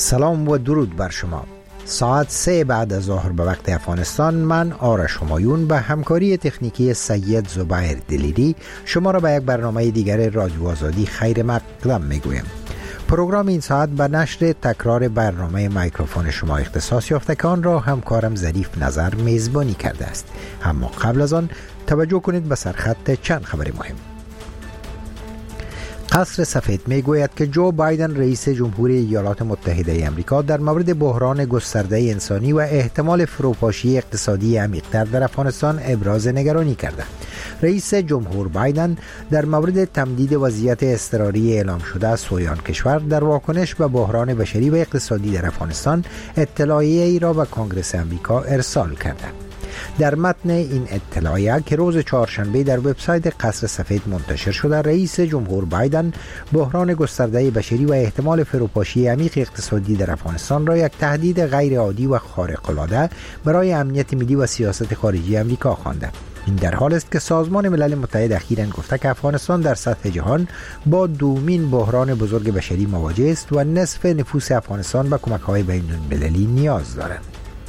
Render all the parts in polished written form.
سلام و درود بر شما. ساعت 3 بعد از ظهر به وقت افغانستان، من آرش همایون به همکاری تکنیکی سید زبیر دلیری شما را به یک برنامه دیگر رادیو آزادی خیر مقدم میگویم. پروگرام این ساعت به نشر تکرار برنامه میکروفون شما اختصاص یافته که آن را همکارم ظریف نظر میزبانی کرده است. اما قبل از آن توجه کنید به سرخط چند خبر مهم. قصر سفید میگوید که جو بایدن رئیس جمهوری ایالات متحده آمریکا در مورد بحران گسترده انسانی و احتمال فروپاشی اقتصادی عمیق‌تر در افغانستان ابراز نگرانی کرده. رئیس جمهور بایدن در مورد تمدید وضعیت اضطراری اعلام شده از سویان کشور در واکنش به بحران بشری و اقتصادی در افغانستان اطلاعیه‌ای را به کنگره آمریکا ارسال کرده. در متن این اطلاعیه که روز چهارشنبه در وبسایت قصر سفید منتشر شده، رئیس جمهور بایدن بحران گسترده بشری و احتمال فروپاشی عمیق اقتصادی در افغانستان را یک تهدید غیر عادی و خارق العاده برای امنیت ملی و سیاست خارجی آمریکا خوانده. این در حال است که سازمان ملل متحد اخیراً گفته که افغانستان در سطح جهان با دومین بحران بزرگ بشری مواجه است و نصف نفوس افغانستان به کمک‌های بین‌المللی نیاز دارد.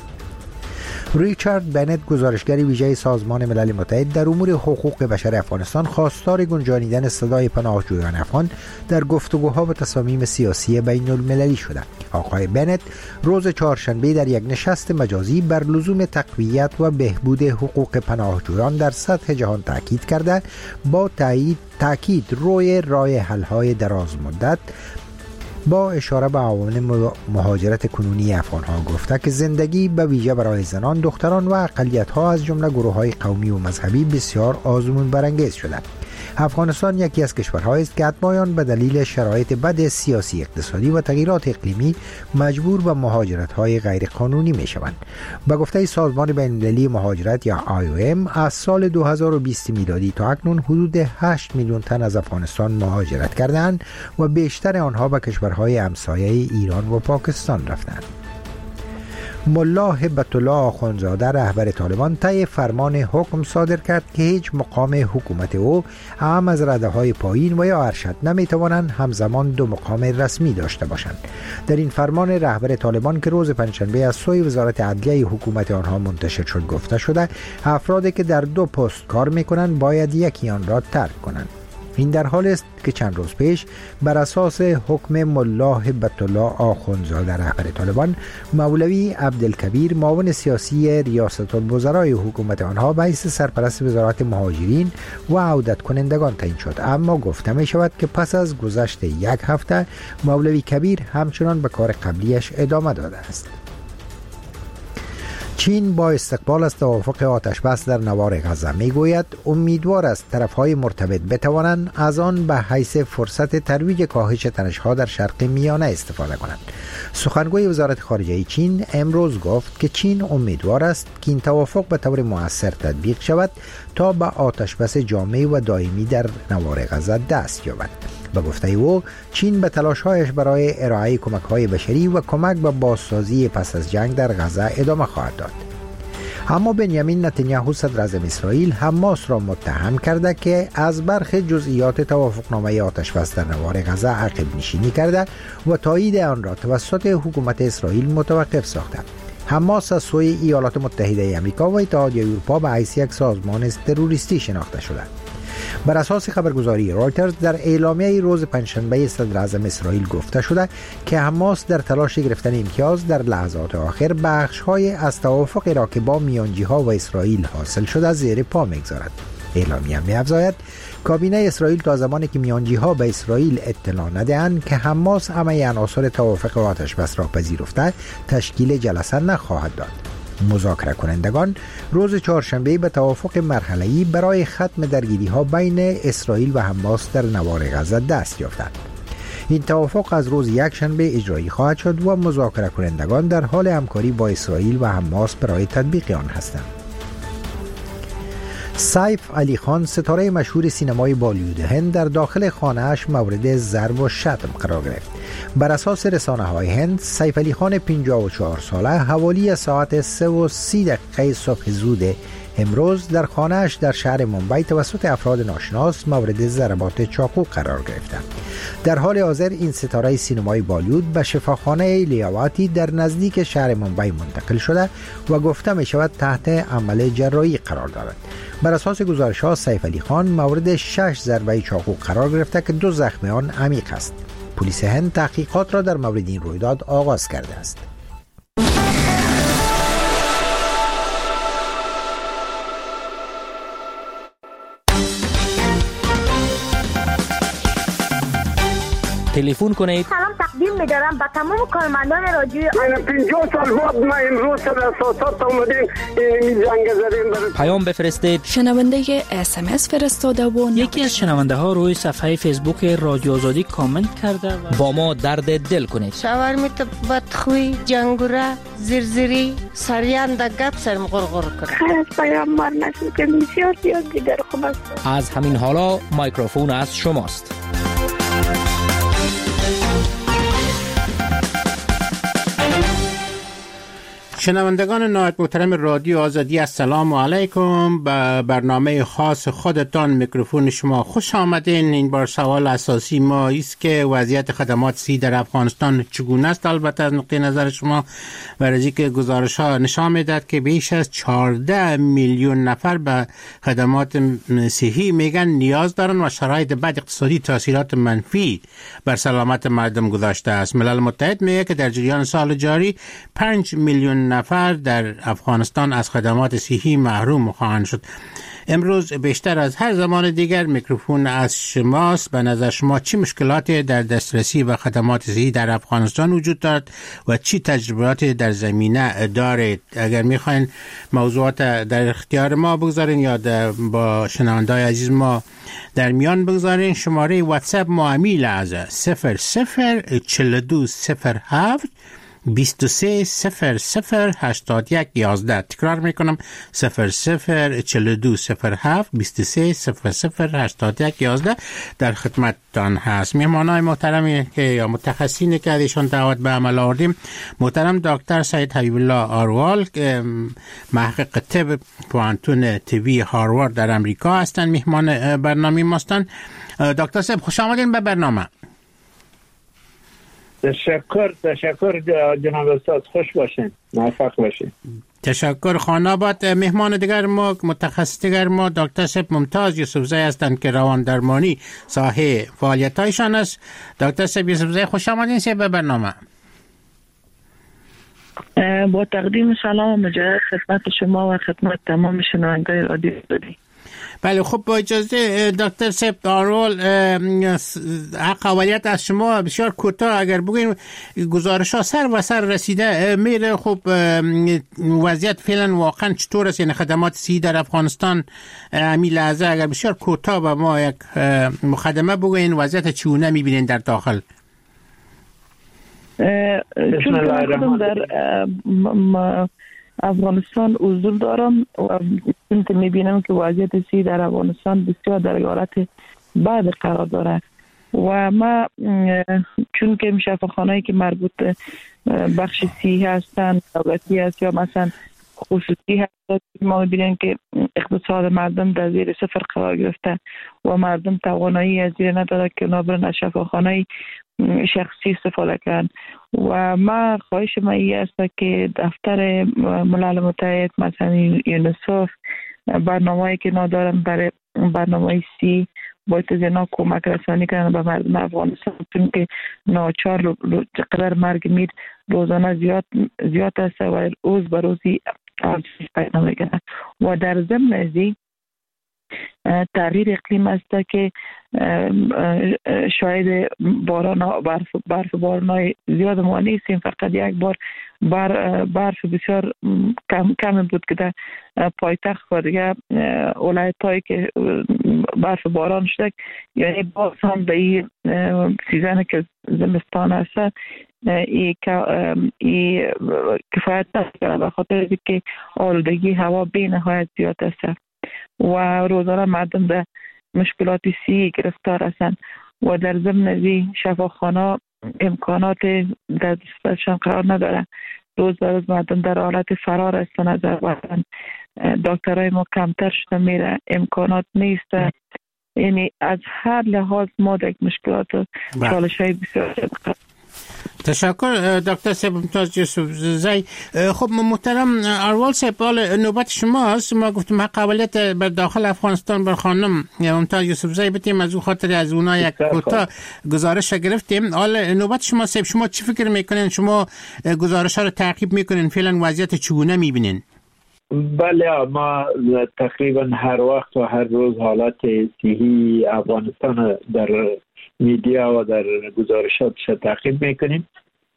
ریچارد بنت، گزارشگر ویژه سازمان ملل متحد در امور حقوق بشر افغانستان، خواستار گنجانیدن صدای پناهجویان افغان در گفتگوها و تصامیم سیاسی بین المللی شده. آقای بنت روز چهارشنبه در یک نشست مجازی بر لزوم تقویت و بهبود حقوق پناهجویان در سطح جهان تاکید کرده، با تاکید روی راه حل‌های دراز مدت با اشاره به عوامل مهاجرت کنونی افغان‌ها گفته که زندگی به ویژه برای زنان، دختران و اقلیت‌ها از جمله گروه‌های قومی و مذهبی بسیار آزمون برانگیز شده. افغانستان یکی از کشورهایی است که اتباعان به دلیل شرایط بد سیاسی، اقتصادی و تغییرات اقلیمی مجبور به مهاجرت‌های غیرقانونی می‌شوند. به گفته سازمان بین‌المللی مهاجرت یا IOM، از سال 2020 میلادی تا اکنون حدود 8 میلیون تن از افغانستان مهاجرت کردند و بیشتر آنها به کشورهای همسایه ایران و پاکستان رفتند. ملا هبت الله آخوندزاده، رهبر طالبان، طی فرمان حکم صادر کرد که هیچ مقام حکومت او اعم از رده‌های پایین و یا ارشد نمیتوانند همزمان دو مقام رسمی داشته باشند. در این فرمان رهبر طالبان که روز پنجشنبه از سوی وزارت عدلیه حکومت آنها منتشر شد گفته شده افرادی که در دو پست کار میکنند باید یکی آن را ترک کنند. این در حال است که چند روز پیش بر اساس حکم ملا هبت الله آخوندزاده، رهبر طالبان، مولوی عبدالکبیر، معاون سیاسی ریاست الوزرای حکومت آنها به حیث سرپرست وزارت مهاجرین و عودت کنندگان تعیین شد. اما گفته می شود که پس از گذشت یک هفته مولوی کبیر همچنان به کار قبلیش ادامه داده است. چین با استقبال از توافق آتش بس در نوار غزه میگوید امیدوار است طرفهای مرتبط بتوانند از آن به حیث فرصت ترویج کاهش تنش‌ها در شرق میانه استفاده کنند. سخنگوی وزارت خارجه چین امروز گفت که چین امیدوار است که این توافق به طور مؤثر تطبیق شود تا به آتش بس جامع و دائمی در نوار غزه دست یابد. به گفته او، چین به تلاش‌هایش برای ارائه کمک‌های بشری و کمک به بازسازی پس از جنگ در غزه ادامه خواهد داد. اما بنیامین نتانیاهو، صدر اعظم اسرائیل، حماس را متهم کرده که از برخی جزئیات توافقنامه آتش بس در نوار غزه عقب نشینی کرده و تایید آن را توسط حکومت اسرائیل متوقف ساخته. حماس از سوی ایالات متحده آمریکا و اتحادیه اروپا به حیث یک سازمان تروریستی شناخته شده. بر اساس خبرگزاری رویترز در اعلامیه روز پنجشنبه صدر اعظم اسرائیل گفته شده که حماس در تلاش گرفتن امتیاز در لحظات آخر بخش‌های از توافقی را که با میانجی‌ها و اسرائیل حاصل شده زیر پا می‌گذارد. اعلامیه می‌افزاید کابینه اسرائیل تا زمانی که میانجی‌ها به اسرائیل اطلاع ندهند که حماس همه عناصر توافق آتش بس را پذیرفته، تشکیل جلسه نخواهد داد. مذاکره کنندگان روز چهارشنبه به توافق مرحله‌ای برای ختم درگیری‌ها بین اسرائیل و حماس در نوار غزه دست یافتند. این توافق از روز یکشنبه اجرایی خواهد شد و مذاکره کنندگان در حال همکاری با اسرائیل و حماس برای تطبیق آن هستند. سیف علی خان، ستاره مشهور سینمای بالیوود هند، در داخل خانه‌اش مورد ضرب و شتم قرار گرفت. بر اساس رسانه‌های هند، سیف علی خان 54 ساله حوالی ساعت 3:30 صبح زود امروز در خانه‌اش در شهر مومبای توسط افراد ناشناس مورد ضربات چاقو قرار گرفت. در حال حاضر این ستاره سینمای بالیوود به شفاخانه لیاواتی در نزدیک شهر مومبای منتقل شده و گفته می شود تحت عمل جراحی قرار دارد. بر اساس گزارش‌ها سیف علی خان مورد 6 ضربه چاقو قرار گرفته که 2 زخم آن عمیق است. پلیس هند تحقیقات را در مورد این رویداد آغاز کرده است. تلفن کنید. سلام تقدیم می‌دارم به تمام کارمندان رادیو. من 50 سال بعد ما امروز در اساسات اومدیم این جنگ زدیم برای پیام بفرستید. شنونده SMS فرستاده و یکی از شنونده ها روی صفحه فیسبوک رادیو آزادی کامنت کرده و با ما درد دل کنید. شاورمیت بدخوی جنگوره زرزری سریان در گپ سرم غرغر کنه. خیر از پیام مار نشد که بسیار زیاد دیگر خوب است. از همین حالا میکروفون از شماست. شنوندگان نهایت محترم رادیو آزادی السلام علیکم. به برنامه خاص خودتان میکروفون شما خوش آمدین. این بار سوال اساسی ما است که وضعیت خدمات صحی در افغانستان چگونه است. البته از نقطه نظر شما برای که گزارش ها نشان میدهد که بیش از 14 میلیون نفر به خدمات صحی میگن نیاز دارن و شرایط بد اقتصادی تاثیرات منفی بر سلامت مردم گذاشته است. ملل متحد میگه که در جریان سال جاری 5 میلیون نفر در افغانستان از خدمات صحی محروم خواهند شد. امروز بیشتر از هر زمان دیگر میکروفون از شماست. به نظر شما چی مشکلاتی در دسترسی و خدمات صحی در افغانستان وجود دارد و چی تجربیاتی در زمینه دارید؟ اگر میخواین موضوعات در اختیار ما بگذارین یا با شنونده‌های عزیز ما در میان بگذارین. شماره واتساپ ما امیل از 004207 23008111. تکرار میکنم 004207 23008111 در خدمتتان هست. میهمانای محترمی که یا متخصصینی که ازشان دعوت به عمل آوردیم، محترم دکتر سید حبیب الله آروال که محقق طب پوانتون طبی هاروارد در امریکا هستند، میهمان برنامه ما هستند. دکتر صاحب خوش آمدین به برنامه. تشکر جناب استاد، خوش باشین، موفق باشین. تشکر. خاناباد مهمان دیگر ما، متخصص دیگر ما دکتر صاحب ممتاز یوسفزی هستند که روان درمانی ساحه فعالیتایشان است. دکتر صاحب یوسفزی خوش آمدین به برنامه. با تقدیم سلام و مجدد خدمت شما و خدمت تمام شنوندگان رادیو آزادی. بله خب با اجازه دکتر صاحب آرول، اقولیت از شما بسیار کوتاه اگر بگین گزارش ها سر و سر رسیده میره. خب وضعیت فعلا واقعا چطور است؟ یعنی خدمات صحی در افغانستان همین لحظه اگر بسیار کوتاه به ما یک مقدمه بگین وضعیت چگونه میبینین در داخل؟ چون در افغانستان حضور دارم و چون که میبینم که وضعیت صحی در افغانستان بسیار در حالت بد قرار داره و ما چون که شفاخانه‌ای که مربوط بخش صحی هستند دولتی هست یا مثلا خصوصی هست، ما میبینیم که اقتصاد مردم در زیر صفر قرار گرفته و مردم توانایی از زیر نداره که نابرن از شفاخانه‌ای شخصی استفاده کردن. و ما خواهش ما این است که دفتر ملل متحد مثلا یونیسف برنامه‌ای که ندارن برای برنامه سی باید از اینا کمک رسانی کنن به مردم افغانستان، چون که ناچار قدر مرگ میر روزانه زیاد است و روز به روزی افزایش پیدا میکنه. و در ضمن ازی تغییر اقلیم است که شاید برف باران زیاد ما نیستیم، فقط یک بار برف بسیار کم بود که در پایتخت و دیگه ولایت‌هایی که برف باران شده، یعنی باز هم به این سیزن که زمستان است ای کفایت نکنه، به خاطر که آلودگی هوا بی نهایت زیاد است و روزانه مردم به مشکلات صحی گرفتار هستند و در ضمن ازی شفاخانه امکانات در دسترسشان قرار نداره. روز به روز مردم در حالت فرار هستند از وطن. دکترای ما کمتر شده میره، امکانات نیست. یعنی از هر لحاظ ما در مشکلات و چالش‌های بسیار زیاد. تشکر دکتر صاحب ممتاز یوسف زی. خب محترم اروال صاحب، نوبت شماست. ما گفتم حق قابلیت بر داخل افغانستان بر خانم ممتاز یوسف زی بتیم، از اون خاطر از اونا یک کوتاه گزارش گرفتیم. حالا نوبت شما صاحب، شما چی فکر میکنین؟ شما گزارش ها رو تعقیب میکنین؟ فعلا وضعیت چگونه میبینین؟ بله، ما تقریبا هر وقت و هر روز حالات صحی افغانستان در میدیا و در گزارشاتش تعقیب میکنیم.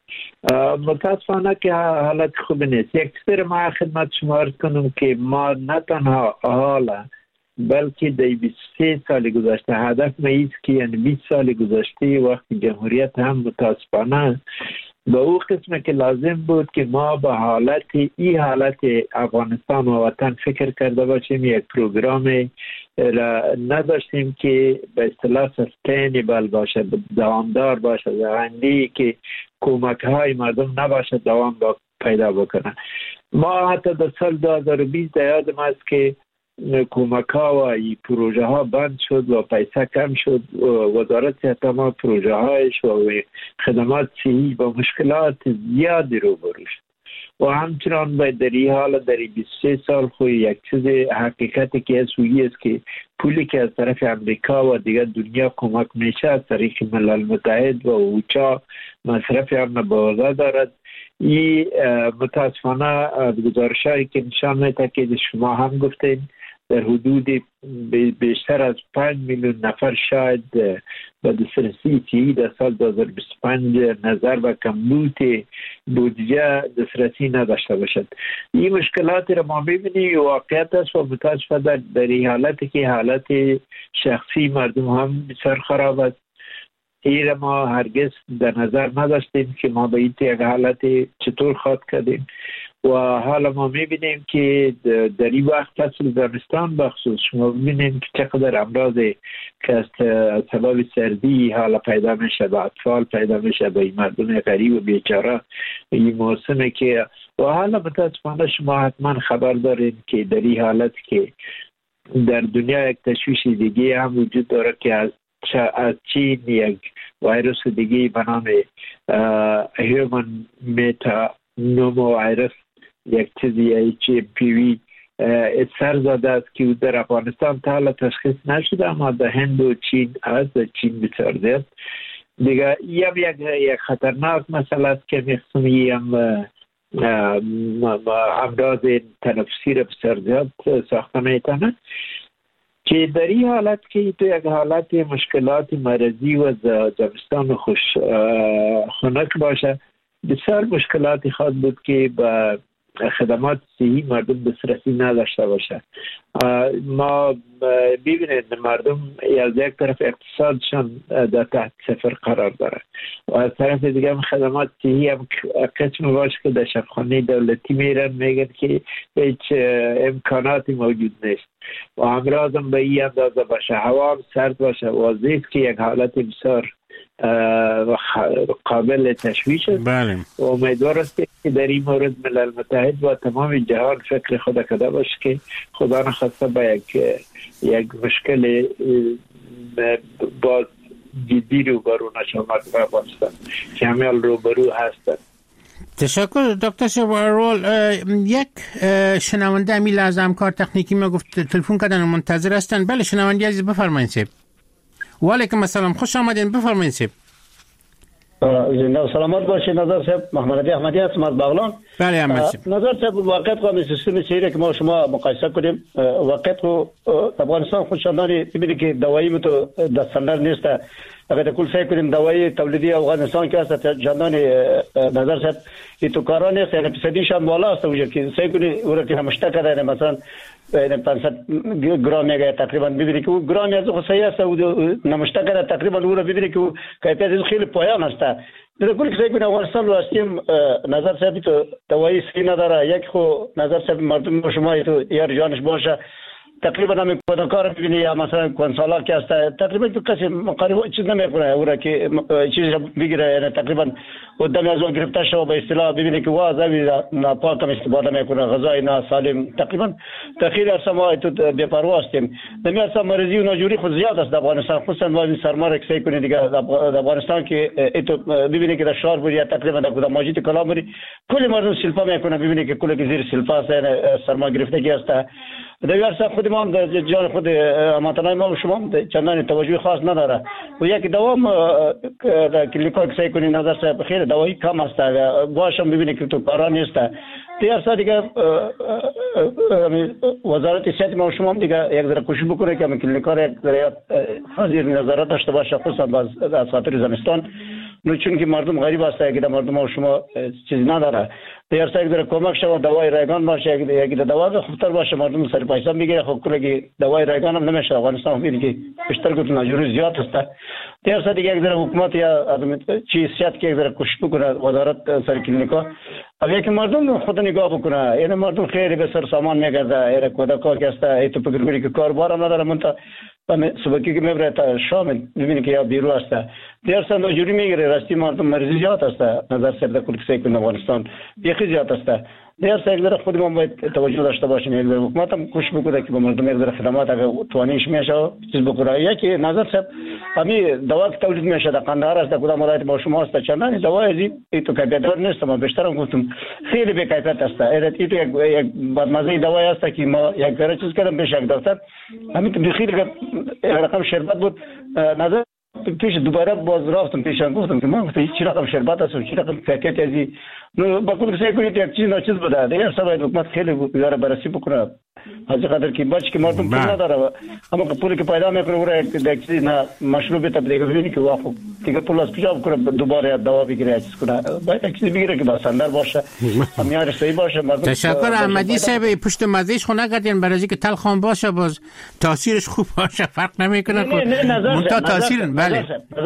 متاسفانه که حالت خوب نیست. یک چیز ما خدمت شما عرض کنم که ما نه تنها حالا بلکه در 23 سال گذشته هدف ما ایست که یعنی 20 سال گذشته وقت جمهوریت هم متاسفانه به او قسمه که لازم بود که ما به حالت افغانستان و وطن فکر کرده باشیم، یک پروگرام را نداشتیم که به اصطلاح سستینبل باشه، دوامدار باشه، آینده که کمک های مردم نباشه دوام پیدا بکنه. ما حتی در سال 2020 یاد ما است که کمک ها و پروژه ها بند شد و پیسه کم شد. وزارت صحت ما پروژه هایش و خدمات صحی با مشکلات زیادی روبرو شد و همچنان باید در این حال در 23 سال خوی یک چیز حقیقتی که اسویی است که پولی که از طرف امریکا و دیگر دنیا کمک میشه از طریق ملل متحد و اوچا مصرف آن بازه دارد. این متاسفانه گزارش هایی که نشان میده که شما هم گفتین در حدود بیشتر از 5 میلیون نفر شاید به دسترسی صحی در سال 2025 نظر به کمبود بودجه دسترسی نداشته باشد. این مشکلات را ما میبینیم واقعیت است و متاسفانه در این حالتی که حالت شخصی مردم هم بسیار خراب است. این ما هرگز در نظر نداشتیم که ما به این یک حالت چطور خواهد کردیم و حالا ما میبینیم که در این وقت فصل زمستان بخصوص شما میبینیم که چقدر امراض که از سبب سردی حالا پیدا میشه، به اطفال پیدا میشه، به مردم غریب و بیچاره. این موسمه که و حالا متاسفانه شما حتما خبر دارین که در این حالت که در دنیا یک تشویش دیگه هم وجود داره که از چین یک ویروس دیگه به نام هیومن میتانومو ویروس، یک چیزی HPV سر زده است که در افغانستان تا حالا تشخیص نشده، اما در هند و چین از چین بسیار زیاد دیگه. یک خطرناک مسئله است که میخصومی هم امراض تنفسی را بسیار زیاد ساخته میتونه که در این حالت که تو یک حالت مشکلات مرضی و زمستان خنک باشه، بسیار مشکلاتی خواهد بود که به خدمات صحی مردم دسترسی نداشته باشه. ما ببینید مردم از یک طرف اقتصادشان در تحت صفر قرار داره و از طرف دیگه خدمات صحی هم قسم باشه که در شفاخانه دولتی میرن میگن که هیچ امکاناتی موجود نیست و امراض هم به این اندازه باشه، هوا هم سرد باشه و زیست که یک حالت بسیار قابل تشویش است. بله. و امیدوار است که در این مورد ملل متحد و تمام جهان فکر خود کرده باشه که خدا نخواسته به یک مشکل باز جدی روبرو نشه مردم افغانستان که همه روبرو هستند. تشکر دکتر شوارول. یک شنونده امیل از همکار تکنیکی ما گفت تلفن کردن و منتظر هستن. بله شنونده عزیز بفرمایید سیب. و علیکم السلام، خوش آمدین، بفرمایید سیب. زنده و سلامت باشید. نظر صاحب محمد علی احمدی هستم از بغلان. بله احمد صاحب. نظر صاحب واقعیت قوم سیستم صحی که ما شما مقایسه کنیم، واقعیت کو افغانستان خودشانداری ببینید که دوایی متو دستندر نیست. اگر کل فکر کنیم دوایی تولیدی افغانستان که است جاندان نظر صاحب این تو کارا نیست، یعنی فیصدیش هم بالا است وجود که سعی کنی اون که همشته کرده مثلا 500 گرم میگه تقریبا ببینید که اون گرم از خو صحیح است و نمشته کرده تقریبا اون رو ببینید که کیفیت خیلی پایان است. در کل سعی کنیم افغانستان رو هستیم. نظر صاحب تو دوایی صحیح نداره. یک خو نظر صاحب مردم شما تو یار جانش باشه تقریبا همین کودکار ببینی یا مثلا کنسالا که است تقریبا تو کسی مقارب چیز نمیکنه اون که چیزی بگیره، یعنی تقریبا قدام از اون گرفته شو به اصطلاح ببینی که واضحی ناپاک استفاده میکنه، غذای ناسالم. تقریبا تأخیر ارسا ما تو بی‌پروا هستیم. نمی ارسا مریضی و ناجوری خود زیاد است در افغانستان، خصوصا واسه سرمار اکسای کنه دیگه در افغانستان که تو ببینی که در شهر بودی تقریبا در کدام مسجد کلام بودی کلی مردم سلفا میکنه، ببینی که کلی زیر سلفا است، سرما گرفتگی است. در خود ما در جان خود هموطنان ما و شما چندان توجه خاص نداره و یک دوام کلیکا اکسای کنی نظر صاحب بخیر دوایی کم است باشم ببینی که تو کارا نیست. دیگر سال دیگه وزارت صحت ما و شما دیگه یک ذره کوشش بکنه که کلیکا را یک ذره حاضر نظارت داشته باشه، خصوصا از خاطر زمستان. نو چون که مردم غریب هسته که در مردم و شما چیزی نداره، دیگر سال یک ذره کمک شما دوای رایگان باشه، یک دوا خوبتر باشه، مردم سر پیسه میگیره. خب کلی دوای رایگان هم نمیشه افغانستان میگه که بیشتر گفتن ناجوری زیاد است. دیگر سال دیگه یک ذره حکومت یا چیز صحت که یک ذره کوشش بکنه وزارت سر کلینیکا اولی که مردم خود نگاه بکنه، یعنی مردم خیلی به سر سامان میگرده، یعنی کودکا که است ایتو پگرگوری که کاربار هم نداره منتا صبحی که میبره تا شام میبینی که یا بیرو است. دیگر سال ناجوری میگیره، راستی مردم مریضی زیاد است نظر سر کل کسایی که افغانستان یکی زیاد است. دیگر سال یک ذره خود ما باید توجه داشته باشیم، یک ذره حکومت هم کوشش بکنه که به مردم یک ذره خدمات اگه توانیش میشه چیز بکنه. یکی نظر صاحب همین دوا که تولید میشه در قندهار است، در کدام ولایت با شما است، چندان دوا ازی تو کیفیت‌دار نیست. ما بیشتر هم گفتم خیلی بی کیفیت است. این تو یک بدمزه دوا است که ما یک ذره چیز کردم پیش یک دکتر همین تو بخیر رقم شربت بود نظر پیش دوباره باز رفتم پیشان گفتم که ما گفتم چی رقم شربت است و چی رقم پاکت ازی نو با کل سعی کنید یک چیز ناچیز بده. دیگر سباید حکومت خیلی بیاره بررسی بکنه از خاطر که بچه که مردم پول نداره اما که پولی که پیدا میکنه اون یک چیز مشروبی تبدیل ببینی که واقعا دیگه پول از پیدا بکنه دوباره دوا بگیره چیز کنه باید یک چیز بگیره که بسندر باشه معیار صحیح باشه. تشکر احمدی صاحب پشت مزهش خو نگردین برای اینکه تلخ باشه باز تاثیرش خوب باشه فرق نمیکنه. نه تاثیر بله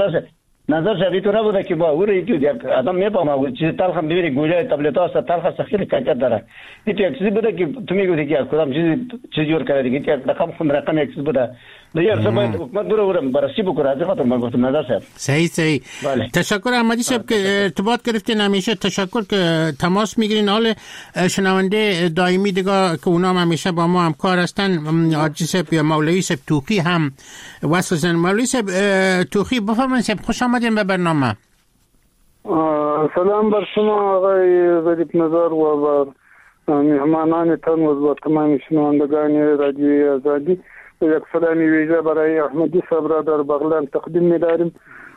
نظر شدید تو نبوده که با اون ریتو یک آدم میفهمه چیز تلخ هم ببینی گوجه تبلیت است تلخ خیلی کیفیت داره. این تو یک چیزی بوده که تو میگویی که کدام چیزی جور کرده دیگه یک رقم یک چیز بوده. دیگر سباید حکومت دوره بررسی بکنه. از خاطر من گفتم نظر صاحب صحیح بله. تشکر احمدی صاحب که ارتباط گرفتین، همیشه تشکر که تماس میگیرین. حال شنونده دائمی دیگه که اونا هم همیشه با ما همکار هستن حاجی صاحب یا مولوی صاحب توخی هم وصل. مولوی صاحب توخی بفرمایید صاحب خوش آمدین به برنامه. سلام بر شما آقای ظریف نظر و بر مهمانانتان و با تمام شنوندگان رادیوی آزادی و یک سلامی ویژه برای احمدی صاحب را در بغلان تقدیم می‌داریم.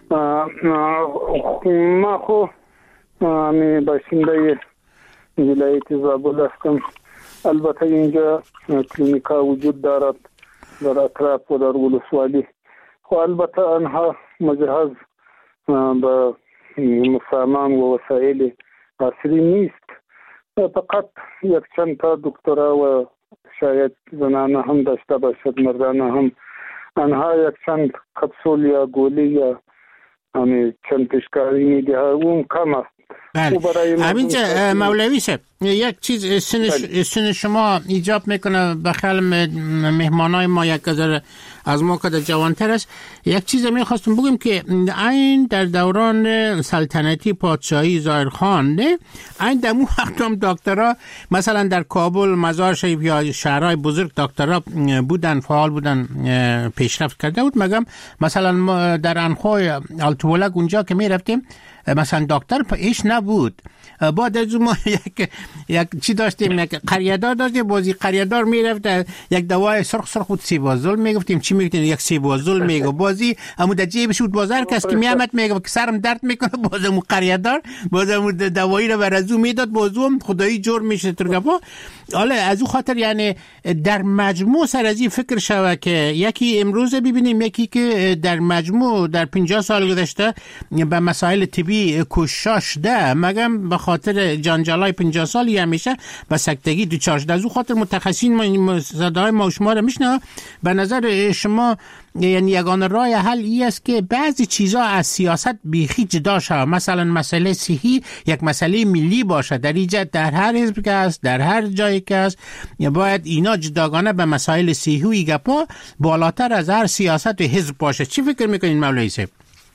ما خو باشنده ولایت زابل هستم. البته اینجا کلینیکا وجود دارد در اطراف و در ولسوالی، خو البته آنها مجهز به سامان و وسایل عصری نیست. فقط یک چند تا دکترا و شاید زنانه هم داشته باشد، مردانه هم. آنها یک چند کپسول یا گولی یا چند پیشکاری میده اون کم است. همینجا مولوی صاحب یک چیز سن شما ایجاب میکنه به خیال مهمانای ما یک از ما که جوانتر است. یک چیز میخواستم بگم که این در دوران سلطنتی پادشاهی ظاهرخان نه این در اون وقت هم دکترها مثلا در کابل مزار شریف یا شهرهای بزرگ دکترها بودن، فعال بودن، پیشرفت کرده بود. مگم مثلا در انخوی آلتولک اونجا که میرفتیم مثلا دکتر پیش نبود. بعد از ما یک چی داشتیم، یک قریه‌دار داشتیم، بازی قریه‌دار میرفت یک دوای سرخ بود سیبازول میگفتیم چی میگفتیم یک سیبازول میگه بازی اما در جیبش بود بازار کس که میامد میگه که سرم درد میکنه بازم قریه‌دار بازم دوایی رو برازو میداد بازم خدایی جور میشه ترگفا. حالا از اون خاطر یعنی در مجموع سر از این فکر شوه که یکی امروز ببینیم یکی که در مجموع در 50 سال گذشته به مسائل طبی کوشش ده شده، مگم به خاطر جنجالای 50 سالی همیشه به سکتگی دوچار شده. از او خاطر متخصصین صدای ما شما رو میشنوه. به نظر شما یعنی یگانه راه حل این است که بعضی چیزا از سیاست بیخی جدا شود، مثلا مسئله صحی یک مسئله ملی باشه، در اینجا در هر حزب که است، در هر جایی که است، باید اینا جداگانه به مسائل صحی گپا بالاتر از هر سیاست و حزب باشه. چی فکر میکنین مولوی صاحب؟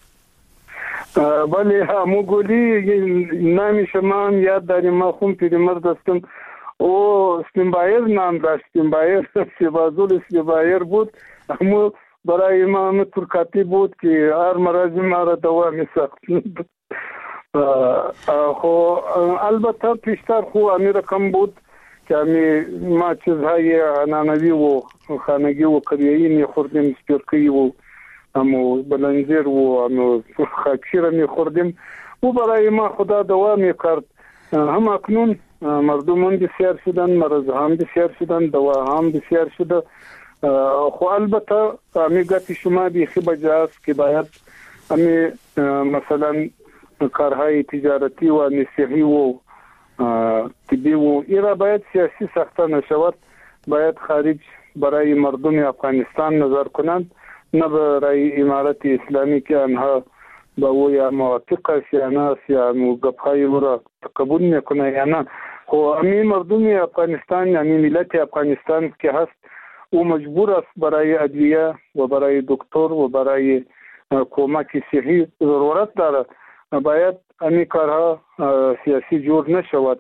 ولی همو گولی نمیشه. ما هم یاد داریم، ما خون پیرمرد هستم، او سپینبایر نام داشت، سپینبایر سیبازول سپینبایر بود. همو برای ما هم ترکاتی بود که هر مرضی ما را دوا میساخت. خو البته پیشتر خو امی رقم بود که ما چیزهای عنعنوی و خانگی و قریه‌ای میخوردیم، سپیرکی و امو بلنزیر و امو خاکشیر میخوردیم و برای ما خدا دوا میکرد. هم اکنون مردمان بسیار شدن، مرض هم بسیار شدن، دوا هم بسیار شده. خو البته امی گفتی شما بیخی بجاست که باید امی مثلا کارهای تجارتی و نصیحی و طبی و ایرا باید سیاسی ساخته نشود، باید خارج برای مردم افغانستان نظر کنند، نه برای امارت اسلامی که آنها با او یا موافق است یا نه، یا گپ‌های او را قبول میکنه یا نه. خو امی مردم افغانستان، یعنی ملت افغانستان که هست، او مجبور است برای ادویه و برای دکتر و برای کمک صحی ضرورت داره. باید امی کارها سیاسی جور نشود.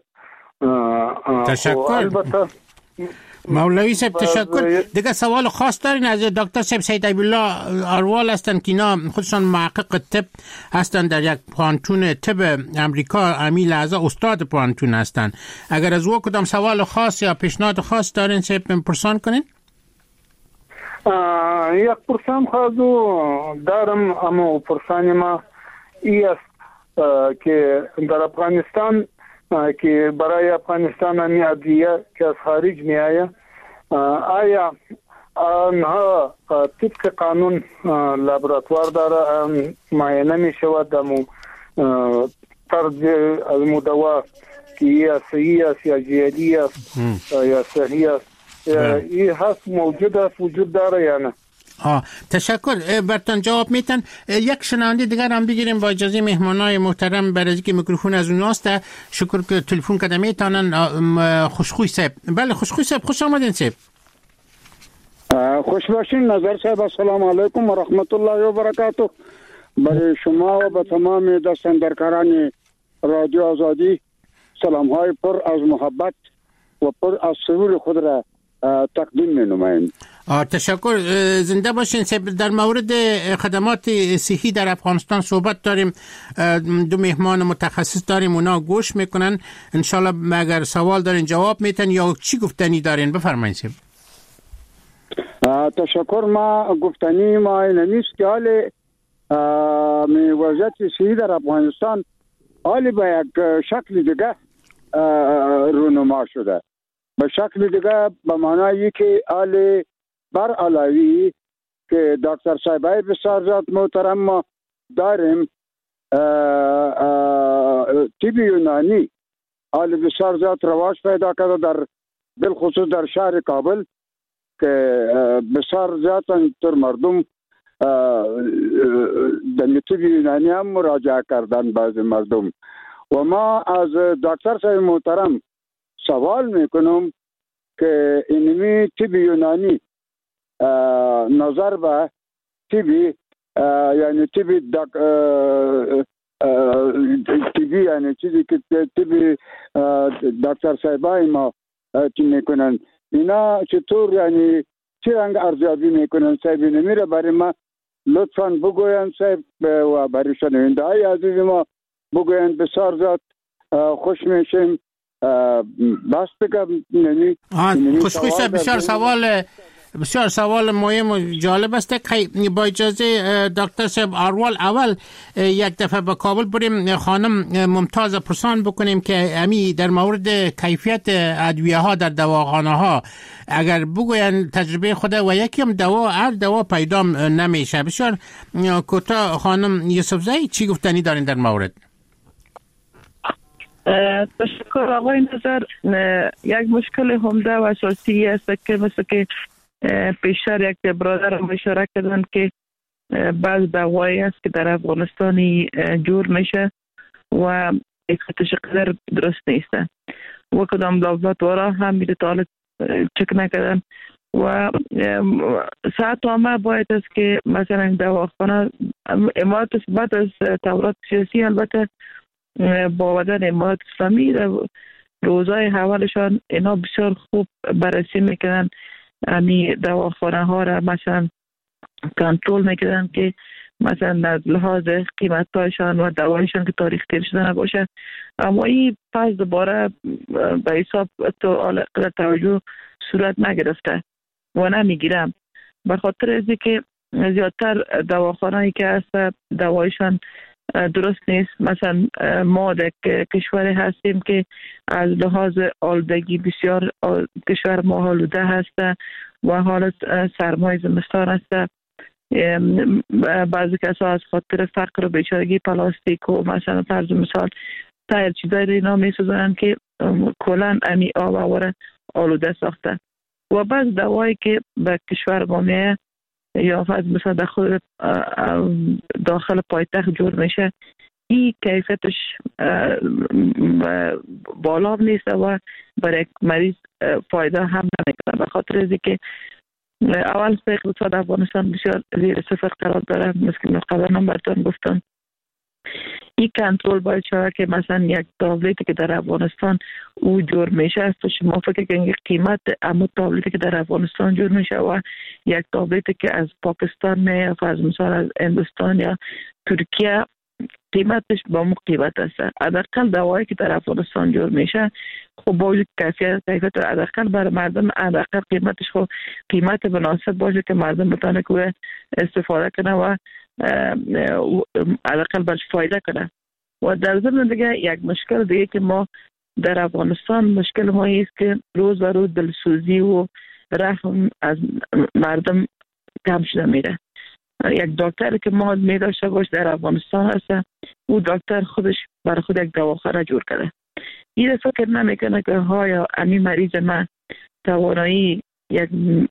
تشکر مولوی صاحب، تشکر. دیگه سوال خاص دارین از دکتر صاحب سید ایبالله اروال هستن که اینا خودشان محقق طب هستن، در یک پانتون طب امریکا امی لحظه استاد پانتون هستن. اگر از او کدام سوال خاص یا پیشنهاد خاص دارین صاحب پرسان کنین؟ یک پرسان خواهدو دارم، اما پرسان ما ای است که در افغانستان که برای افغانستان امی ادویه که از خارج می آید، آیا آنها طبق قانون لابراتوار داره معاینه می شود امو طرز امو دوا که یا صحیح است یا جعلی است یا صحیح است، این هست موجود است، وجود داره یا نه؟ تشکر. برتان جواب میتن. یک شنونده دیگر هم بگیریم با اجازه مهمانای محترم، برای که میکروفون از اوناست. شکر که تلفن کده میتونن. خوشخوی صاحب. بله خوشخوی صاحب، خوش آمدین صاحب. خوش باشین نظر صاحب. السلام علیکم و رحمت الله و برکاته. برای شما و به تمام دستاندرکاران رادیو آزادی سلام های پر از محبت و پر از سرور خود را تقدیم می نماییم. تشکر. زنده باشین صاحب. در مورد خدمات صحی در افغانستان صحبت داریم، دو مهمان متخصص داریم، اونا گوش میکنن. انشالله اگر سوال دارین جواب میتن یا چی گفتنی دارین بفرمایید صاحب. تشکر. ما گفتنی ما اینمیست که حال وضعیت صحی در افغانستان حالی به یک شکل دیگه رونما شده، به شکل دیگه به معنایی که حال بر علاوی که دکتر صاحبای بسیار زیاد محترم ما داریم، طب یونانی حال بسیار زیاد رواج پیدا کرده، در بالخصوص در شهر کابل که بسیار زیاد تر مردم در طب یونانی هم مراجعه کردن بعض مردم. و ما از دکتر صاحب محترم سوال میکنم که اینمی طب یونانی نظر به طبی یعنی طبی یعنی چیزی که طبی دکتر صاحبای ما چی میکنن، اینا چطور یعنی چی رنگ ارزیابی میکنن صاحب؟ نمیره برای ما لطفاً بگوین صاحب و برای شنونده های عزیز ما بگوین، بسیار زیاد خوش میشیم. بس بگم نمی خوشخوی صاحب. بسیار سوال مهم و جالب است. با اجازه دکتر صاحب اروال، اول یک دفعه به کابل بریم خانم ممتاز پرسان بکنیم که امی در مورد کیفیت ادویه ها در دواخانه ها اگر بگوین تجربه خود و یکیم دوا هر دوا پیدا نمیشه. بسیار کوتاه خانم یوسفزئی چی گفتنی دارین در مورد؟ تشکر آقای نظر. یک مشکل عمده و اساسی است که مثل که پیشتر یک برادر هم اشاره کردن که بعض دوایی است که در افغانستانی جور میشه و اکتش قدر درست نیست و کدام لابراتوارا هم میره تا حال چک نکردن و ساعت همه باید است که مثلا دواخانه امارات بعد از تورات سیاسی البته با وجود امارات اسلامی روزای اولشان اینا بسیار خوب بررسی میکنن، یعنی دواخانه ها را مثلا کنترل میکنن که مثلا از لحاظ قیمتایشان و دوایشان که تاریخ تیر شده نباشه. اما این پس دوباره به حساب تو توجه صورت نگرفته و نمیگیرم، به خاطر از که زیادتر دواخانه‌ای که هست دوایشان درست نیست. مثلا ما در کشور هستیم که از لحاظ آلودگی بسیار کشور ما آلوده هست و حالت سرمای زمستان هست. بعضی کسا از خاطر فقر و بیچارگی پلاستیک و مثلا فرض مثال تایر چیزایی اینا میسازن که کلن امی آب آواره آلوده ساخته و بعض دوایی که به کشور ما میه یا فرض مثلا داخل پایتخت جور میشه، این کیفیتش بالا نیست و برای مریض فایده هم نمیکنه، به خاطر از که اول اقتصاد افغانستان بسیار زیر صفر قرار داره. مثل قبلا هم براتون گفتم این کنترل باید شود که مثلا یک تابلتی که در افغانستان او جور میشه است، شما فکر کنید قیمت اما تابلتی که در افغانستان جور میشه و یک تابلتی که از پاکستان میاد از مثلا از هندوستان یا ترکیه قیمتش با مو قیمت است. حداقل دوایی که در افغانستان جور میشه خب با وجود کیفیت حداقل برای مردم حداقل قیمتش خب قیمت مناسب باشه که مردم بتونه که استفاده کنه و حداقل برش فایده کنه. و در ضمن دیگه یک مشکل دیگه که ما در افغانستان مشکل ما است که روز به روز دلسوزی و رحم از مردم کم شده میره. یک دکتر که ما می داشته باش در افغانستان هست، او دکتر خودش برای خود یک دواخانه جور کرده. این فکر نمیکنه که ها امی مریض من توانایی یک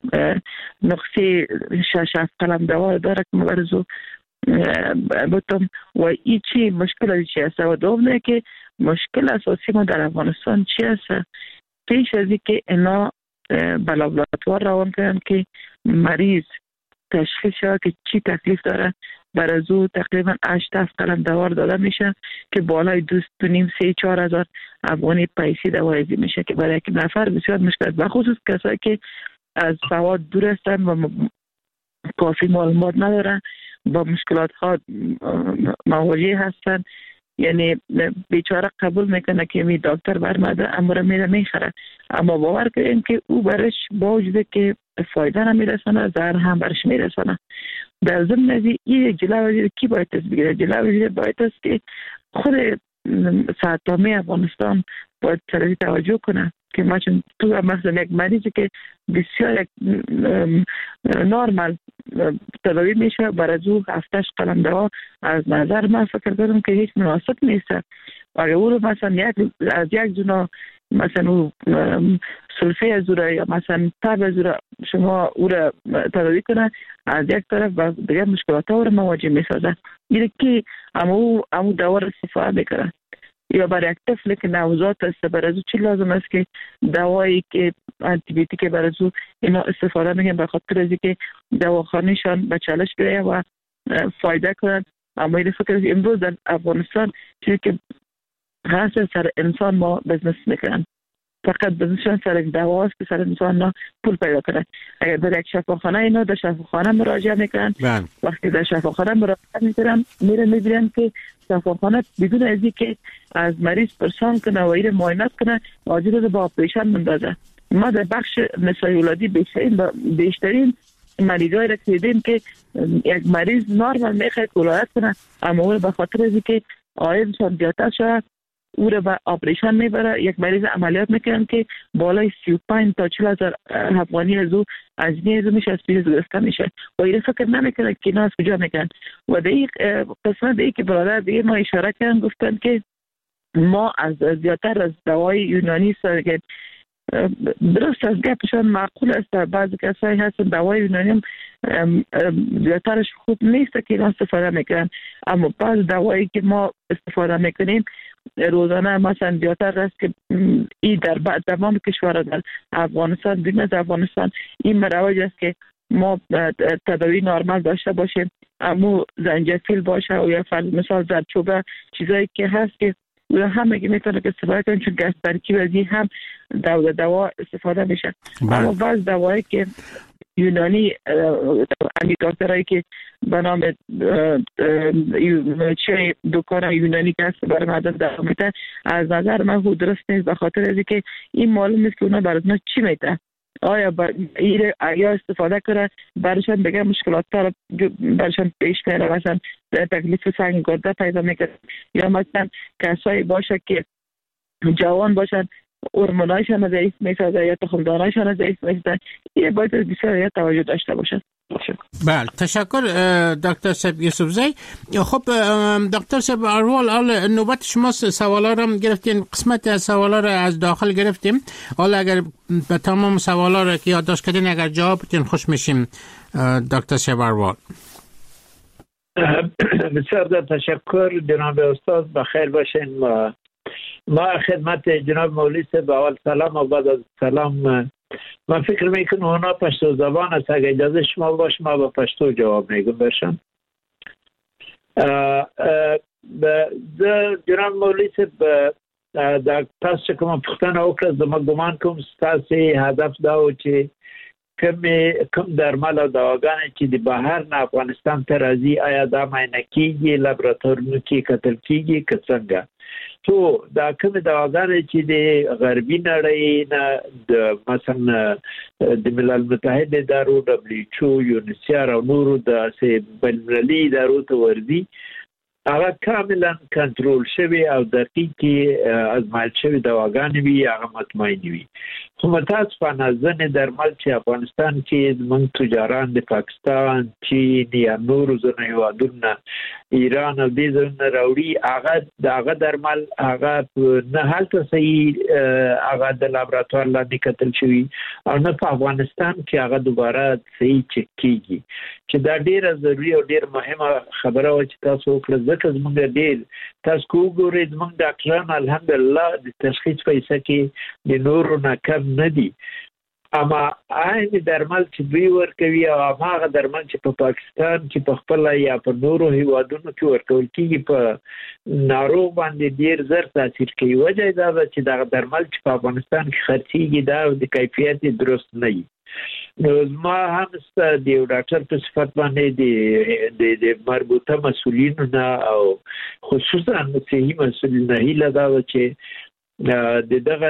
نقصی 6 قلم دوا داره که مبارزو بتم و این چی مشکل چی است و دوم که مشکل اساسی ما در افغانستان چی است. پیش از اینکه اینا به لابراتوار روان کنن که مریض تشخیص شد که چی تکلیف داره، برای زو تقریبا 8 قلم دوا داده میشه که بالای 2.5-3-4 هزار افغانی پیسی دوایزی میشه که برای یک نفر بسیار مشکل، به خصوص کسایی که از سواد دور هستن و کافی معلومات ندارن با مشکلات ها مواجه هستن. یعنی بیچاره قبول میکنه که می دکتر برمده امور میره میخره، اما باور کنیم که او برش با وجود که فایده نمیرسانه زهر هم برش میرسانه. در ضمن از این جلوی کی باید است بگیره؟ جلوی باید است که خود سرطان افغانستان باید سریع توجه کنه که ما چون تو مثلا یک مریضی که بسیار یک نورمال تداوی میشه برای زو 7 قلم دوا از نظر من فکر کنم که هیچ مناسب نیست. اگر او رو مثلا از یک جنا مثلا سلفه از او یا مثلا تب از او شما او را تداوی کنه، از یک طرف و دیگر مشکلات ها رو مواجه میسازه. اینه که امو دوا را استفاده میکنه. یا برای یک طفل که نوزاد است برای او چی لازم است که دوایی که آنتی بیوتیک برای او اینا استفاده میکنن به خاطر از اینکه دواخانه‌شان به چالش بیایه و فایده کنند. اما این فکر امروز در افغانستان چیزی که هست سر انسان ما بزنس میکنن، فقط بزنسشان سر دوا است که سر انسان پول پیدا کنند. اگر در یک شفاخانه اینا در شفاخانه مراجعه میکنن، وقتی در شفاخانه مراجعه میکنن میبینن که شفاخانه بدون از اینکه از مریض پرسان کنه و این معاینات کنه عاجز با اپریشن مندازه. ما در بخش نسای ولادی بیشترین مریضای را دیدیم که یک مریض نورمال میخواد ولادت کنه، اما اون به خاطر از اینکه آیدشان زیادتر شده او را به آپریشن میبره. یک مریض عملیات میکنن که بالای 35 تا 40 هزار افغانی از او از نیز میشه از پیش گرفته میشه و این فکر نمیکنه که اینا از کجا میکنن. و در این قسمت دیگه که برادر دیگه ما اشاره کردن گفتن که ما از زیادتر از دوای یونانی که درست از گپشان معقول است، بعضی کسایی هستن دوای یونانی هم زیادترش خوب نیست که اینا استفاده میکنن، اما بعض دوایی که ما استفاده میکنیم روزانه مثلا زیادتر است که این در تمام کشورها در افغانستان بین از افغانستان این مروج است که ما تداوی نرمال داشته باشیم، اما زنجفیل باشه و یا مثال زردچوبه چیزایی که هست که همه که میتونه که استفاده کنیم، چون که از ترکیب از این هم دوا استفاده میشه. اما بعض دوایی که یونانی دکترایی که به نام چه دکان یونانی که هست برای مردم دوا میتن، از نظر من خود درست نیست، به خاطر از که این معلوم نیست که اونا برای اونا چی میتن. آیا یا استفاده کنه برایشان بگه مشکلات ها برایشان پیش میره، مثلا تکلیف سنگ گرده پیدا میکنه، یا مثلا کسایی باشه که جوان باشن هورمونایشان ضعیف میسازه یا تخمدانایشان ضعیف میسازه، یه باید بسیار توجه داشته باشه. بله تشکر دکتر صاحب یوسفزی. خب دکتر صاحب اروال، حالا نوبت شما سوالا رو هم گرفتین، قسمت از سوالا رو از داخل گرفتیم، حالا اگر به تمام سوالا رو که یادداشت کردین اگر جواب بدین خوش میشیم دکتر صاحب اروال. بسیار تشکر جناب استاد، بخیر باشین. ما خدمت جناب مولوی صاحب اول سلام و بعد از سلام. من فکر میکنم اونا پشتو زبان است، اگه اجازه شما باشه ما با پشتو جواب میگم برشم. جناب مولوی صاحب در تاسو کوم پختنه وکړه، زما ګمان کوم ستاسو هدف دا و چې کوم درمل او دواګانې چې د بهر نه افغانستان ته راځي آیا دا معاینه کیږي، لابراتوارونو کې کتل کیږي که څنګه؟ تو دا کوم دواګانې چې د غربي نړۍ نه د مثلا د ملل متحد ادارو WHO یونیسیار او نورو د بین‌المللي ادارو ته ورځي، هغه کاملا کنټرول شوی او دقیقې ازمایل شوی دواګانې وي، هغه مطمئن وي. خو متاسفانه ځینې درمل چې افغانستان کې زموږ تجاران د پاکستان، چین یا نورو ځینو هېوادونو نه، ایران او دې ځایونو نه راوړي، هغه درمل هغه نه هلته صحیح هغه د لابراتوار لاندې کتل شوي او نه په افغانستان کې هغه دوباره صحیح چک کیږي، چې دا ډیره ضروري او ډیره مهمه خبره وه چې تاسو وکړه. ځکه زموږ ډیر تاسو وګورئ زموږ ډاکټران الحمدلله د تشخیص پیسه کې د نورو نه کم نه دي، اما عین درمل چې دوی ورکوي او هغه درمل چې په پاکستان کې په خپل یا په نورو هیوادونو کې ورکول کېږي په ناروغ باندې ډیر زر تاثیر کوي. وجه دا ده چې دا درمل چې په افغانستان کې خرڅېږي دا د کیفیت درست نه وي. نو ما هم د یو ډاکټر په صفت باندې د مربوطه مسؤلینو نه او خصوصا صحي مسؤلین نه هیله دا ده چې دغه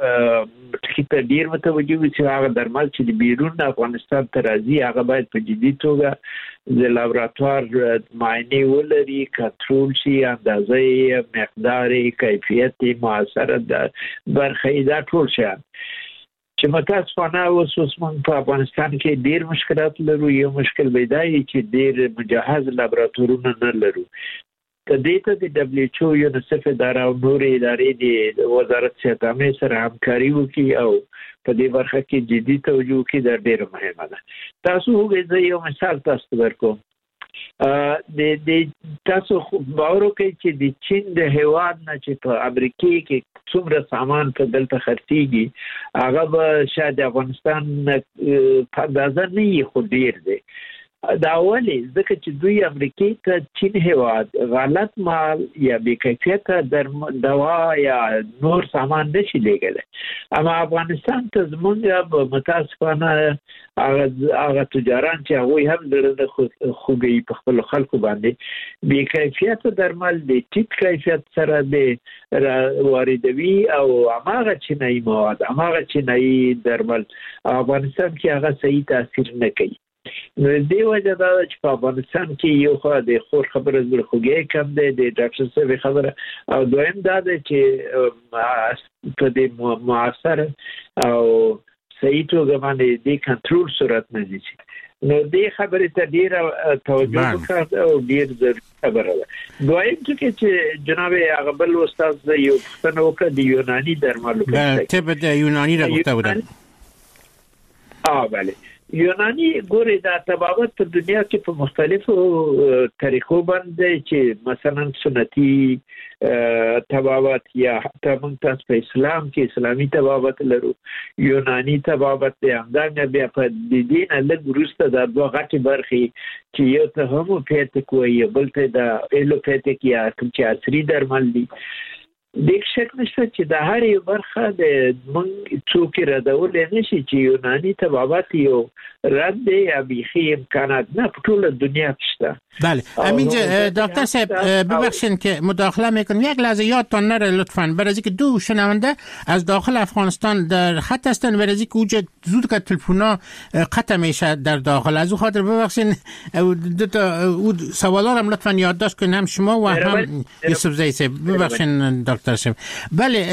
ټکی ته ډیر متوجه وي چې هغه درمل چې د بیرون افغانستان ته راځي هغه باید په جدي توګه د لابراتوار معاینې ولري، کنټرول شي، اندازې، مقدار، کیفیت، موثره برخه دا ټول شیان چې متاسفانه اوس موږ په افغانستان کې ډیر مشکلات لرو. یو مشکل پیدا چې ډیر مجهز لابراتوارونه نه لرو. کدی ته د WHO یونیسف اداره او نور ادارې د وزارت صحت عامه سره همکاري وکړي او په دې برخه کې جدي توجه وکړي، دا ډیره مهمه ده. تاسو وګورئ یو مثال تاسو ورکوم. د تاسو باور وکړئ چې د چین د هیواد نه چې په امریکا کې څومره سامان په دلته خرڅېږي هغه به شاید افغانستان په اندازه نه وي، خو ډیر دی. دا ولې؟ ځکه چې دوی امریکا ته چین هیواد غلط مال یا بې کیفیته دوا یا نور سامان نشي لېږلی، اما افغانستان ته زموږ متاسفانه هغه تجاران چې هغوی هم زړه نه خوږوي په خپلو خلکو باندې بې کیفیته درمل د ټیټ کیفیت سره د واردوي او هماغه چینایي مواد، هماغه چینایي درمل افغانستان کې هغه صحیح تاثیر نه کوي. نو دې وجه دا چې په افغانستان کې یو خو د خور خبره زړه خوږی کم دی، د ډاکټر صاحب خبره، او دویم دا دی چې په دې معاصر او صحیح توګه باندې د کنټرول صورت نه دي. نو دې خبرې ته ډیر توجه وکړه او ډیر ضروري خبره ده. دویم چې جناب اغبل استاد یو څه وکړه د یوناني درملو په ته د یوناني راغته وده. بله یوناني ګوري دا تبابت په دنیا کې په مختلفو طریقو باندې چې مثلا سنتي تبابت یا حتی موږ تاسو په اسلام کې اسلامي تبابت لرو، یوناني تبابت دی. همدارنګه بیا په دین له ګروسته د دوه غټي برخې چې یو ته هوموپیتیک وایي بل ته د ایلوپیتیک یا کوم چې عصري درمل دي. د شک نشته چې د هر یو برخه د موږ څوک ردول نه شي چې یوناني تبابت یو رد دی یا بیخي امکانات نه په ټول دنیا شته. بله امین دکتر صاحب ببخشید که مداخله میکنم، یک لحظه یادتان نره لطفاً، برای اینکه دو شنونده از داخل افغانستان در خط هستن، برای اینکه اوج زود که تلفونا قطع میشه در داخل، از او خاطر ببخشید دو تا سوالا رو لطفاً یادداشت کنین، هم شما و هم یوسف زئی صاحب. ببخشید دکتر صاحب. بله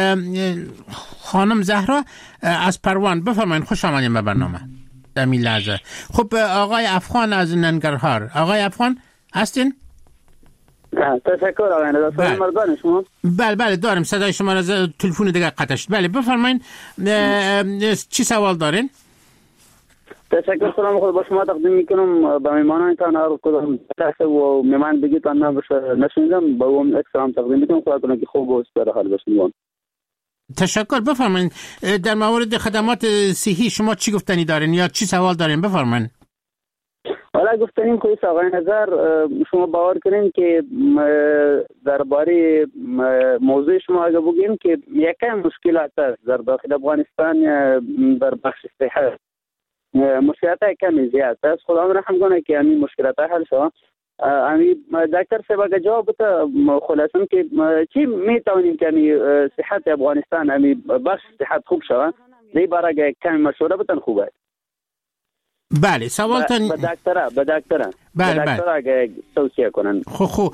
خانم زهرا از پروان بفرمایید، خوش آمدید به برنامه در این لحظه. خب آقای افغان از ننگرهار، آقای افغان هستین؟ تشکر آقای ندا. صدای مردان شما؟ بله داریم صدای شما را، تلفن دیگه قطع شد. بله بفرمایید چی سوال دارین؟ تشکر، سلام خود با شما تقدیم میکنم به میمانانتان، هر کدام تحت و میمان بگیتان نشنیدم، با اون یک سلام تقدیم میکنم، خدا کنه که خوب و استفاده حال باشین. تشکر. بفرمایید در مورد خدمات صحی شما چی گفتنی دارین یا چی سوال دارین؟ بفرمایید. حالا گفتنیم که آقای نظر شما باور کنین که درباره موضوع شما اگه بگیم که یکم مشکلات است در داخل افغانستان در بخش صحت، مشکلات کمی زیاد است. خدا رحم کنه که همین مشکلات حل شود. امی دکتر صاحب اگه جواب بده خلاصم که چی میتونیم که صحت افغانستان امی بخش صحت خوب شود، دی برای کمی مشوره بتن خوبه. بله سوالتان به دکتر اگه توصیه کنن. خب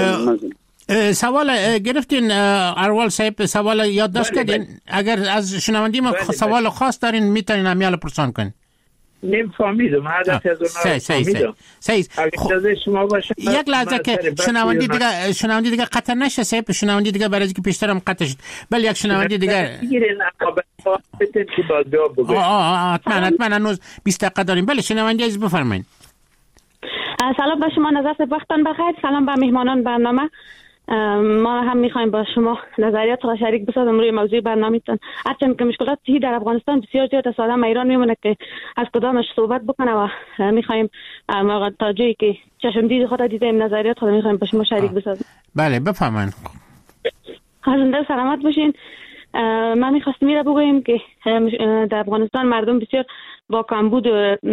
سوال گرفتین اروال صاحب، سوال یادداشت کردین؟ اگر از شنوندی ما سوال خاص دارین میتونین همیال پرسان کنین. نیم فهمیدم، عادت از اون فهمیدم. یک لحظه که شنوندی دیگه قطع نشه صاحب، شنوندی دیگه برای اینکه پیشترم قطع شد. بله یک شنوندی دیگه حتما هنوز 20 دقیقه داریم. بله شنوندی عزیز بفرمایید. سلام به شما نظر صاحب، وقتتون بخیر. سلام به مهمانان برنامه. ما هم میخوایم با شما نظریات را شریک بسازیم روی موضوع برنامه‌تون. هرچند که مشکلات صحی در افغانستان بسیار زیاد است، آدم ایران میمونه که از کدامش صحبت بکنه و میخوایم تا جایی که چشم دید خود دیدیم نظریات خود میخوایم با شما شریک بسازیم. بله بفرمایید. زنده سلامت باشین. من میخواستم میره بگویم که در افغانستان مردم بسیار با کمبود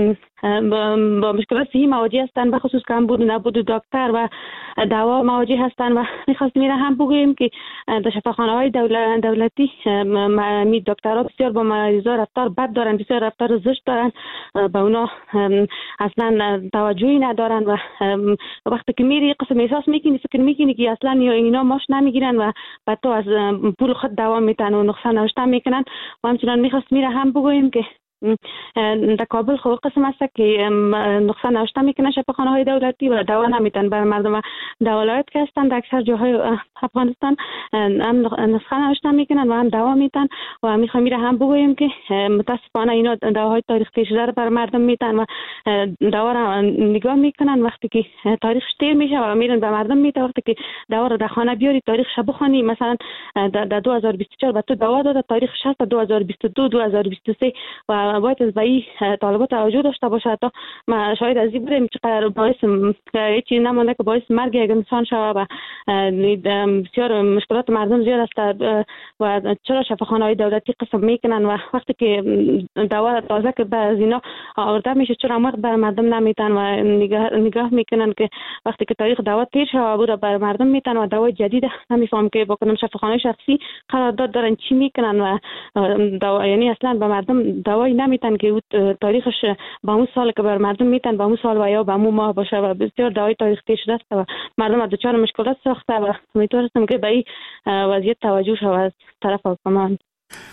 با مشکلات صحی مواجه هستند، به خصوص کمبود نبود دکتر و دوا مواجه هستند و میخواستم میره هم بگویم که در شفاخانه‌های دولتی می دکترها بسیار با مریضا رفتار بد دارن، بسیار رفتار زشت دارن، به اونا اصلا توجهی ندارن و وقتی که میری قسم احساس میکنی فکر میکنی که اصلا اینا ماش نمیگیرن و بعد تو از پول خود دوا میتن و نقصان نوشته میکنن. و همچنان میخواستم میره هم بگویم که در کابل خود قسم است که نقصان نوشته میکنه شفاخانه‌های دولتی و دوا نمیتن بر مردم دولت که هستن در اکثر جاهای افغانستان هم نسخه نوشته میکنن و هم دوا میتن و میخوایم میره هم بگویم که متاسفانه اینا دواهای تاریخی شده رو بر مردم میتن و دوا را نگاه میکنن، وقتی که تاریخش تیر میشه و میرن به مردم میتن، وقتی که دوا رو در خانه بیاری تاریخش بخونی مثلا در 2024 به تو دوا داده، تاریخش هست 2022 2023 و باید از بایی طالبات توجه داشته باشه. تا ما شاید از این بودیم چقدر باعث هیچی نمانده که باعث مرگ یک انسان شود و بسیار مشکلات مردم زیاد است و چرا شفاخانه‌های دولتی قسم میکنن و وقتی که دوا تازه که از اینا آورده میشه چرا وقت بر مردم نمیتن و نگاه میکنن که وقتی که تاریخ دوا تیر شود بود بر مردم میتن و دوا جدید نمیفهم که با کدام شفاخانه شخصی قرارداد دارن چی میکنن و دوا یعنی اصلا به مردم دوای نمیتن که تاریخش با اون سال که بر مردم میتن با اون سال و یا با اون ماه باشه و بسیار دوای تاریخی شده است و مردم دچار مشکلات ساخته و امیدوارم که به این وضعیت توجه شود از طرف حکومت.